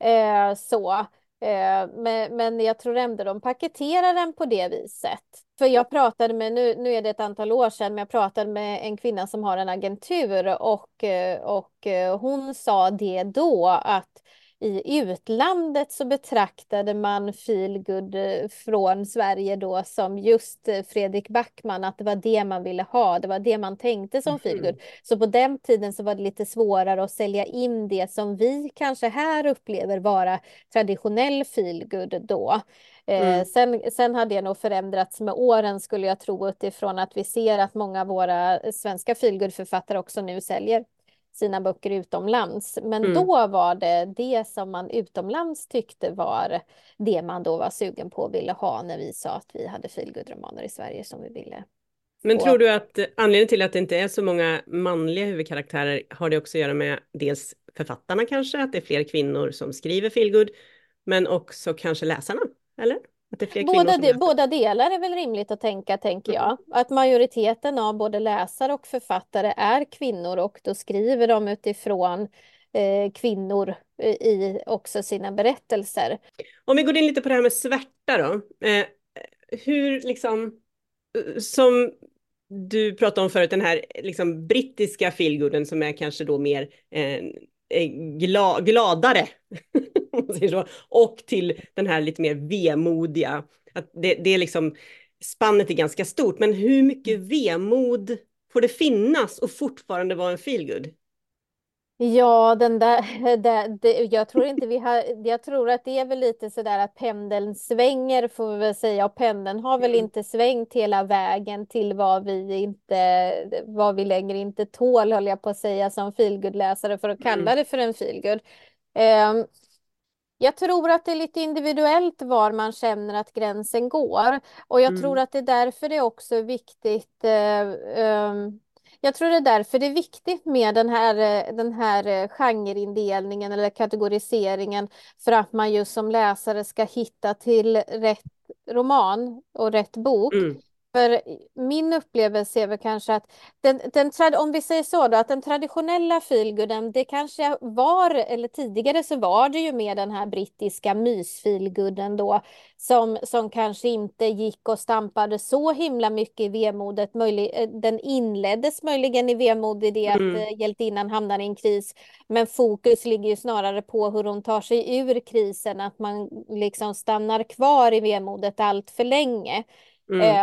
Men jag tror ändå de paketerar den på det viset. För jag pratade med, nu är det ett antal år sedan, men jag pratade med en kvinna som har en agentur och hon sa det då att i utlandet så betraktade man feelgood från Sverige då som just Fredrik Backman, att det var det man ville ha, det var det man tänkte som feelgood. Så på den tiden så var det lite svårare att sälja in det som vi kanske här upplever vara traditionell feelgood då. Sen hade det nog förändrats med åren, skulle jag tro, utifrån att vi ser att många av våra svenska feelgood-författare också nu säljer sina böcker utomlands. Men då var det som man utomlands tyckte var det man då var sugen på och ville ha, när vi sa att vi hade feelgood-romaner i Sverige som vi ville. Men tror du att anledningen till att det inte är så många manliga huvudkaraktärer har det också att göra med dels författarna kanske, att det är fler kvinnor som skriver feelgood, men också kanske läsarna, eller? Att det är fler båda delar är väl rimligt att tänker jag. Att majoriteten av både läsare och författare är kvinnor, och då skriver de utifrån kvinnor i också sina berättelser. Om vi går in lite på det här med svärta då. Hur liksom, som du pratade om förut, den här liksom brittiska feelgooden som är kanske då mer gladare om man säger så, och till den här lite mer vemodiga, att det är liksom, spannet är ganska stort, men hur mycket vemod får det finnas och fortfarande vara en feelgood? Ja, jag tror inte jag tror att det är väl lite sådär att pendeln svänger, får vi väl säga, och pendeln har väl inte svängt hela vägen till vad vi längre inte tål, höll jag på att säga, som feelgood-läsare, för att kalla det för en feelgood. Jag tror att det är lite individuellt var man känner att gränsen går, och jag tror att det är därför det också är viktigt. Jag tror det är därför det är viktigt med den här genreindelningen eller kategoriseringen, för att man just som läsare ska hitta till rätt roman och rätt bok. För min upplevelse är väl kanske att om vi säger så då, att den traditionella feelgooden, det kanske var, eller tidigare så var det ju med den här brittiska mysfeelgooden då, som kanske inte gick och stampade så himla mycket i vemodet. Den inleddes möjligen i vemod i det att Mm. hjältinnan hamnar i en kris, men fokus ligger ju snarare på hur hon tar sig ur krisen, att man liksom stannar kvar i vemodet allt för länge. Mm.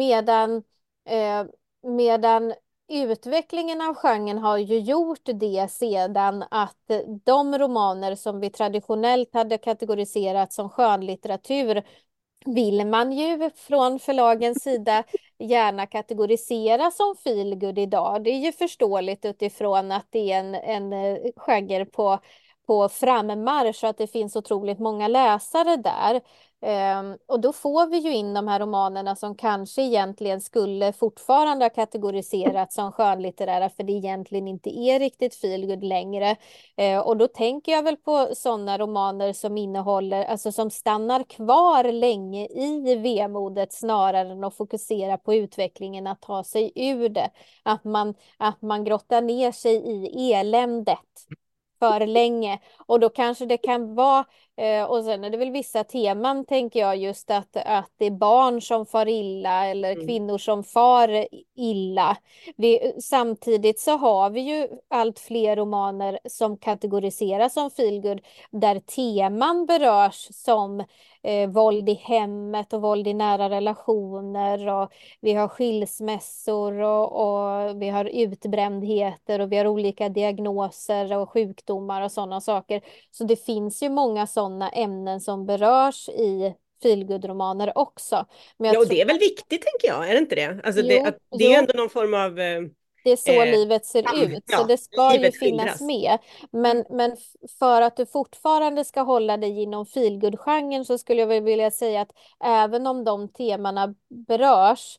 Medan utvecklingen av genren har ju gjort det sedan att de romaner som vi traditionellt hade kategoriserat som skönlitteratur vill man ju från förlagens sida gärna kategorisera som feelgood idag. Det är ju förståeligt utifrån att det är en genre på frammarsch så att det finns otroligt många läsare där. Och då får vi ju in de här romanerna som kanske egentligen skulle fortfarande ha kategoriserats som skönlitterära för det egentligen inte är riktigt feelgood längre. Och då tänker jag väl på sådana romaner som innehåller, alltså som stannar kvar länge i vemodet snarare än att fokusera på utvecklingen, att ta sig ur det. Att man grottar ner sig i eländet för länge. Och då kanske det kan vara, och sen är det väl vissa teman tänker jag, just att det är barn som far illa eller Mm. kvinnor som far illa. Samtidigt så har vi ju allt fler romaner som kategoriseras som feelgood där teman berörs som våld i hemmet och våld i nära relationer, och vi har skilsmässor och vi har utbrändheter och vi har olika diagnoser och sjukdomar och sådana saker. Så det finns ju många sådana ämnen som berörs i feelgood-romaner också. Men jag Ja, och tror, det är väl viktigt, tänker jag, är det inte det? Alltså jo, det är ju jo, ändå någon form av det är så eh, livet ser ut, så ja, det ska ju livet finnas skildras. med. Men för att du fortfarande ska hålla dig inom feelgood-genren så skulle jag väl vilja säga att även om de temana berörs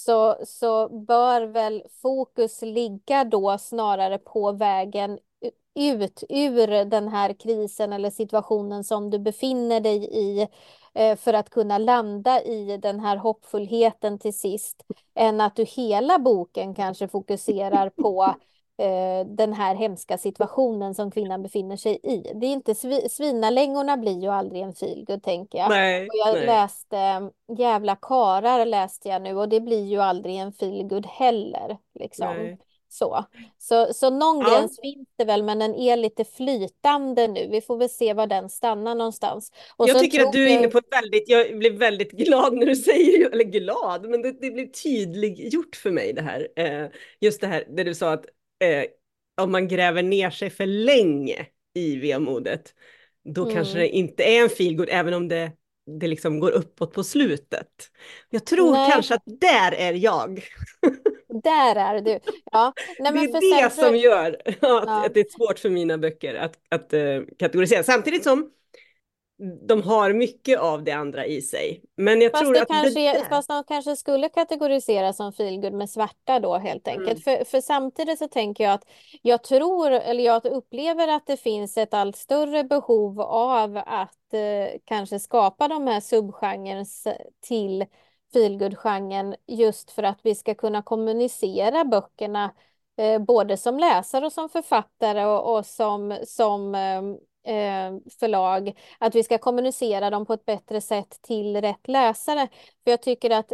så bör väl fokus ligga då snarare på vägen ut ur den här krisen eller situationen som du befinner dig i, för att kunna landa i den här hoppfullheten till sist, än att du hela boken kanske fokuserar på den här hemska situationen som kvinnan befinner sig i. Det är inte Svinalängorna blir ju aldrig en feelgood, tänker jag. Nej, Och jag nej, läste Jävla karar läste jag nu, och det blir ju aldrig en feelgood heller, liksom. nej. Så någon Ja, gräns finns det väl, men den är lite flytande nu. Vi får väl se var den stannar någonstans. Och jag sen tycker att tror du är inne jag, på ett jag blev väldigt glad när du säger, eller glad, men det blev tydliggjort för mig det här. Just det här, där du sa att om man gräver ner sig för länge i vemodet, då kanske det inte är en feelgood, även om det liksom går uppåt på slutet. Jag tror nej, kanske att där är jag. där är du. Ja, nej Det men är för sen det tror jag, som gör att ja. det är svårt för mina böcker att kategorisera. Samtidigt som de har mycket av det andra i sig. Men jag tror att det där... Fast de kanske skulle kategoriseras som feelgood med svärta då helt enkelt. Mm, För samtidigt så tänker jag att jag upplever att det finns ett allt större behov av att kanske skapa de här subgenres till feelgood-genren, just för att vi ska kunna kommunicera böckerna både som läsare och som författare och som förlag, att vi ska kommunicera dem på ett bättre sätt till rätt läsare. För jag tycker att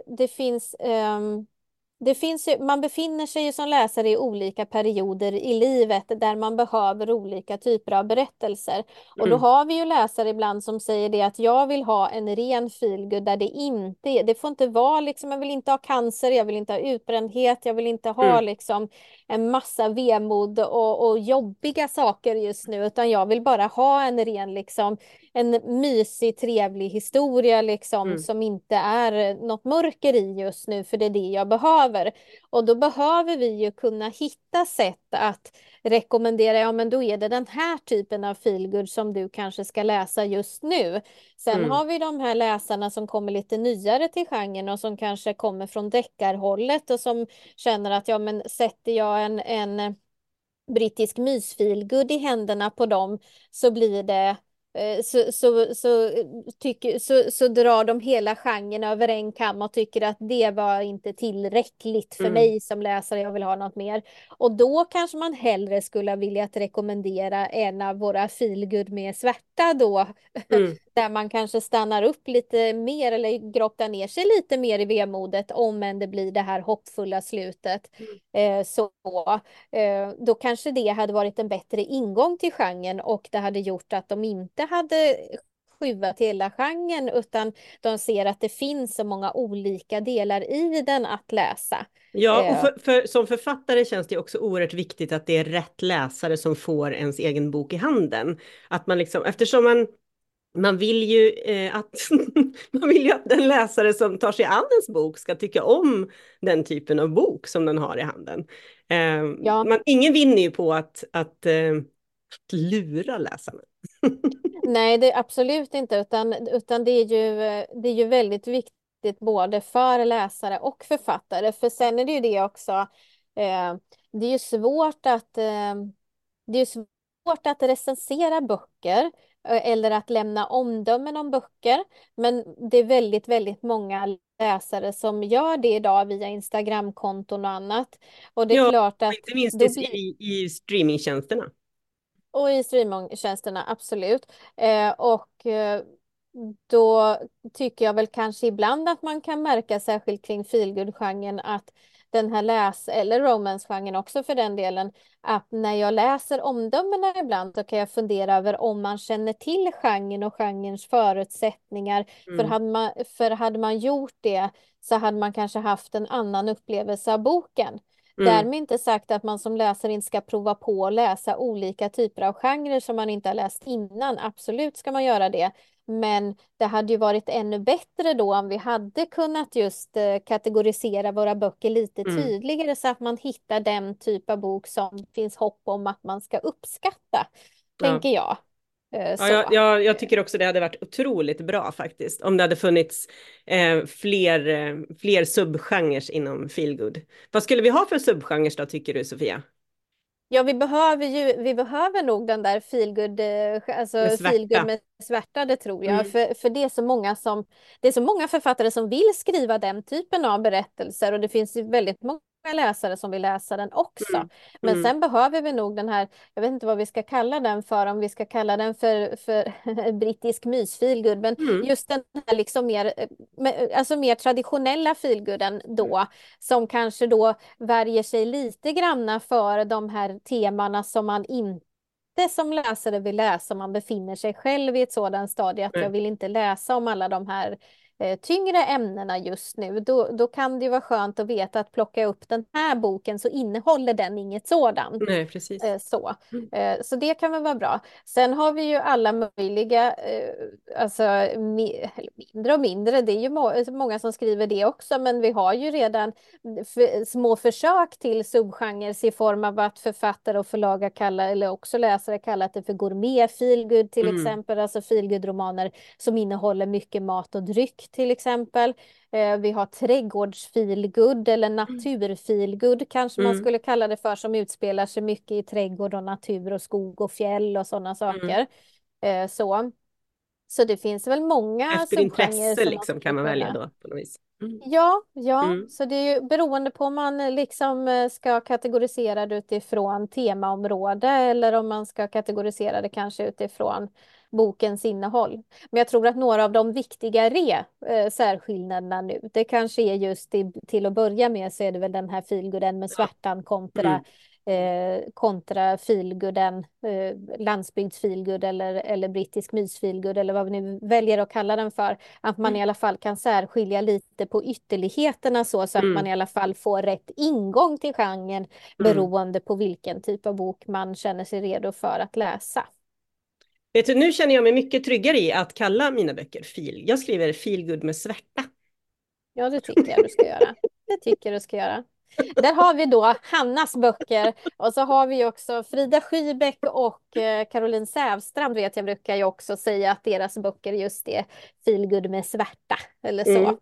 man befinner sig ju som läsare i olika perioder i livet där man behöver olika typer av berättelser. Och då mm, har vi ju läsare ibland som säger det att jag vill ha en ren feelgood där det får inte vara liksom, jag vill inte ha cancer, jag vill inte ha utbrändhet, jag vill inte ha mm, liksom en massa vemod och jobbiga saker just nu, utan jag vill bara ha en ren liksom en mysig, trevlig historia liksom, mm, som inte är något mörker i just nu, för det är det jag behöver. Och då behöver vi ju kunna hitta sätt att rekommendera, ja men då är det den här typen av feelgood som du kanske ska läsa just nu. Sen mm, har vi de här läsarna som kommer lite nyare till genren och som kanske kommer från deckarhållet och som känner att ja men sätter jag en brittisk mysfeelgood i händerna på dem så blir det så drar de hela genren över en kam och tycker att det var inte tillräckligt för Mm. mig som läsare, jag vill ha något mer. Och då kanske man hellre skulle vilja att rekommendera en av våra feelgood med svärta då, Mm. där man kanske stannar upp lite mer eller grottar ner sig lite mer i vemodet, om än det blir det här hoppfulla slutet. Då kanske det hade varit en bättre ingång till genren, och det hade gjort att de inte hade skjuvat hela genren, utan de ser att det finns så många olika delar i den att läsa. Ja, och Eh, som författare känns det också oerhört viktigt att det är rätt läsare som får ens egen bok i handen. Att man liksom, eftersom man vill ju att man vill ju att den läsare som tar sig an ens bok ska tycka om den typen av bok som den har i handen. ja. Ingen vinner ju på att lura läsarna. Nej, det är absolut inte, utan det är ju väldigt viktigt både för läsare och författare. För sen är det ju det också, det är ju svårt det är svårt att recensera böcker eller att lämna omdömen om böcker. Men det är väldigt, väldigt många läsare som gör det idag via Instagramkonton och annat. Och det är Ja, klart och att inte minst då blir i streamingtjänsterna. och i streamingtjänsterna, absolut. Då tycker jag väl kanske ibland att man kan märka, särskilt kring feelgood-genren, att den här eller romance-genren också för den delen, att när jag läser omdömena ibland, då kan jag fundera över om man känner till genren och genrens förutsättningar. Mm. För hade man gjort det, så hade man kanske haft en annan upplevelse av boken. Mm. Därmed inte sagt att man som läsare inte ska prova på att läsa olika typer av genrer som man inte har läst innan. Absolut ska man göra det. Men det hade ju varit ännu bättre då om vi hade kunnat just kategorisera våra böcker lite Mm. tydligare, så att man hittar den typ av bok som det finns hopp om att man ska uppskatta, tänker jag. Jag tycker också det hade varit otroligt bra faktiskt om det hade funnits fler subgenres inom feelgood. Vad skulle vi ha för subgenres då, tycker du, Sofia? Ja, vi behöver nog den där feelgood, alltså Med svärta. feelgood med svärta, det tror jag. Mm. För det är så många författare som vill skriva den typen av berättelser, och det finns ju väldigt många läsare som vill läsa den också. Mm. Men Mm. sen behöver vi nog den här, jag vet inte vad vi ska kalla den för, om vi ska kalla den för brittisk mysfeelgood, men just den här liksom alltså mer traditionella feelgooden då, som kanske då värjer sig lite granna för de här temana som man inte som läsare vill läsa om man befinner sig själv i ett sådant stadie att jag vill inte läsa om alla de här tyngre ämnena just nu. Då kan det ju vara skönt att veta att plocka upp den här boken, så innehåller den inget sådant. Nej, precis. Så det kan väl vara bra. Sen har vi ju alla möjliga, alltså mindre och mindre, det är ju många som skriver det också, men vi har ju redan små försök till subgenres i form av att författare och förlag kallar, eller också läsare kallar det för gourmet feelgood till exempel, alltså feelgood-romaner som innehåller mycket mat och dryck till exempel. Vi har trädgårdsfeelgood eller naturfeelgood kanske man skulle kalla det för, som utspelar sig mycket i trädgård och natur och skog och fjäll och sådana saker. Så det finns väl många Efter subgenrer intresse som liksom kan man välja då på något vis. Ja, så det är ju beroende på om man liksom ska kategorisera det utifrån temaområde, eller om man ska kategorisera det kanske utifrån bokens innehåll. Men jag tror att några av de viktigare särskillnaderna nu, det kanske är just till att börja med, så är det väl den här feelgooden med svärtan kontra feelgooden, landsbygdsfeelgood eller brittisk mysfeelgood, eller vad vi nu väljer att kalla den för. Att man i alla fall kan särskilja lite på ytterligheterna, så att man i alla fall får rätt ingång till genren beroende på vilken typ av bok man känner sig redo för att läsa. Vet du, nu känner jag mig mycket tryggare i att kalla mina böcker Jag skriver feelgood med svärta. Ja, det tycker jag du ska göra. Det tycker du ska göra. Där har vi då Hannas böcker, och så har vi också Frida Schybeck och Caroline Sävstrand, vet jag, brukar ju också säga att deras böcker just är feelgood med svärta eller så.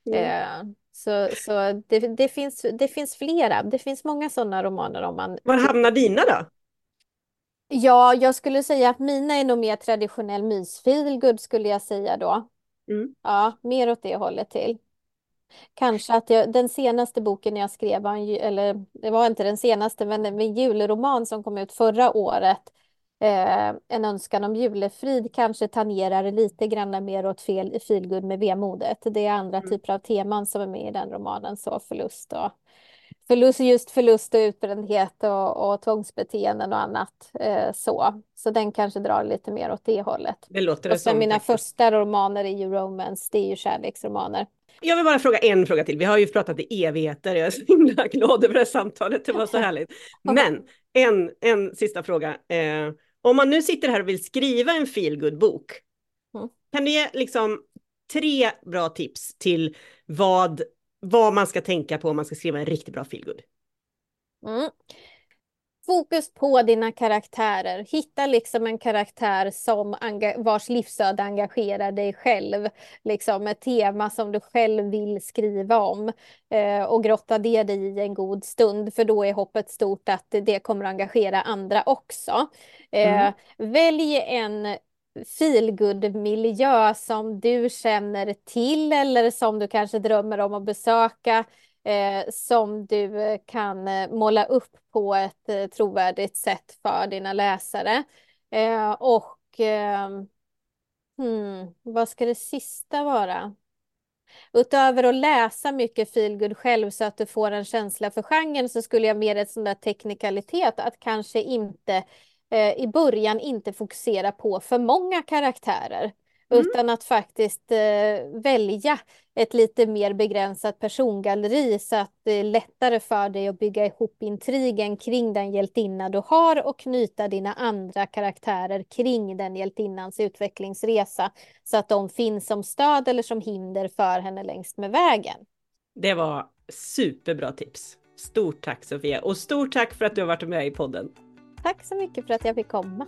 Så det finns flera. Det finns många sådana romaner om man... Var hamnar dina då? Ja, jag skulle säga att mina är nog mer traditionell mysfeelgood skulle jag säga då. Mm. Ja, mer åt det hållet till. Kanske att den senaste boken jag skrev, eller det var inte den senaste, men en julroman som kom ut förra året, En önskan om julefrid, kanske tangerar lite grann mer åt feelgood med vemodet. Det är andra typer av teman som är med i den romanen, så förlust och utbrändhet och tvångsbeteenden och annat. Så den kanske drar lite mer åt det hållet. Det låter det Och sen som mina faktiskt. första romaner är ju romance, det är ju kärleksromaner. Jag vill bara fråga en fråga till. Vi har ju pratat i evigheter. Jag är så himla glad över det här samtalet. Det var så härligt. Men en sista fråga. Om man nu sitter här och vill skriva en feelgood-bok. Kan du ge liksom 3 bra tips till vad man ska tänka på om man ska skriva en riktigt bra feelgood? Fokus på dina karaktärer. Hitta liksom en karaktär vars livsöde engagerar dig själv. Liksom ett tema som du själv vill skriva om. Och grotta det dig i en god stund. För då är hoppet stort att det kommer att engagera andra också. Välj en feelgood-miljö som du känner till eller som du kanske drömmer om att besöka. Som du kan måla upp på ett trovärdigt sätt för dina läsare. Vad ska det sista vara? Utöver att läsa mycket feelgood själv så att du får en känsla för genren, så skulle jag mer ett sån där teknikalitet att kanske inte i början inte fokusera på för många karaktärer. Utan att faktiskt välja ett lite mer begränsat persongalleri så att det är lättare för dig att bygga ihop intrigen kring den hjältinna du har och knyta dina andra karaktärer kring den hjältinnans utvecklingsresa så att de finns som stöd eller som hinder för henne längs med vägen. Det var superbra tips. Stort tack Sofia, och stort tack för att du har varit med i podden. Tack så mycket för att jag fick komma.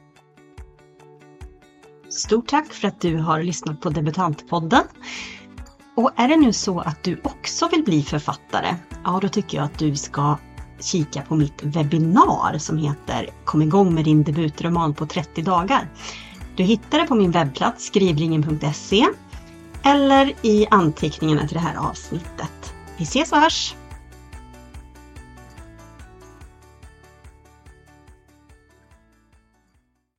Stort tack för att du har lyssnat på Debutantpodden. Och är det nu så att du också vill bli författare, ja då tycker jag att du ska kika på mitt webbinar som heter Kom igång med din debutroman på 30 dagar. Du hittar det på min webbplats skrivringen.se eller i anteckningarna till det här avsnittet. Vi ses och hörs!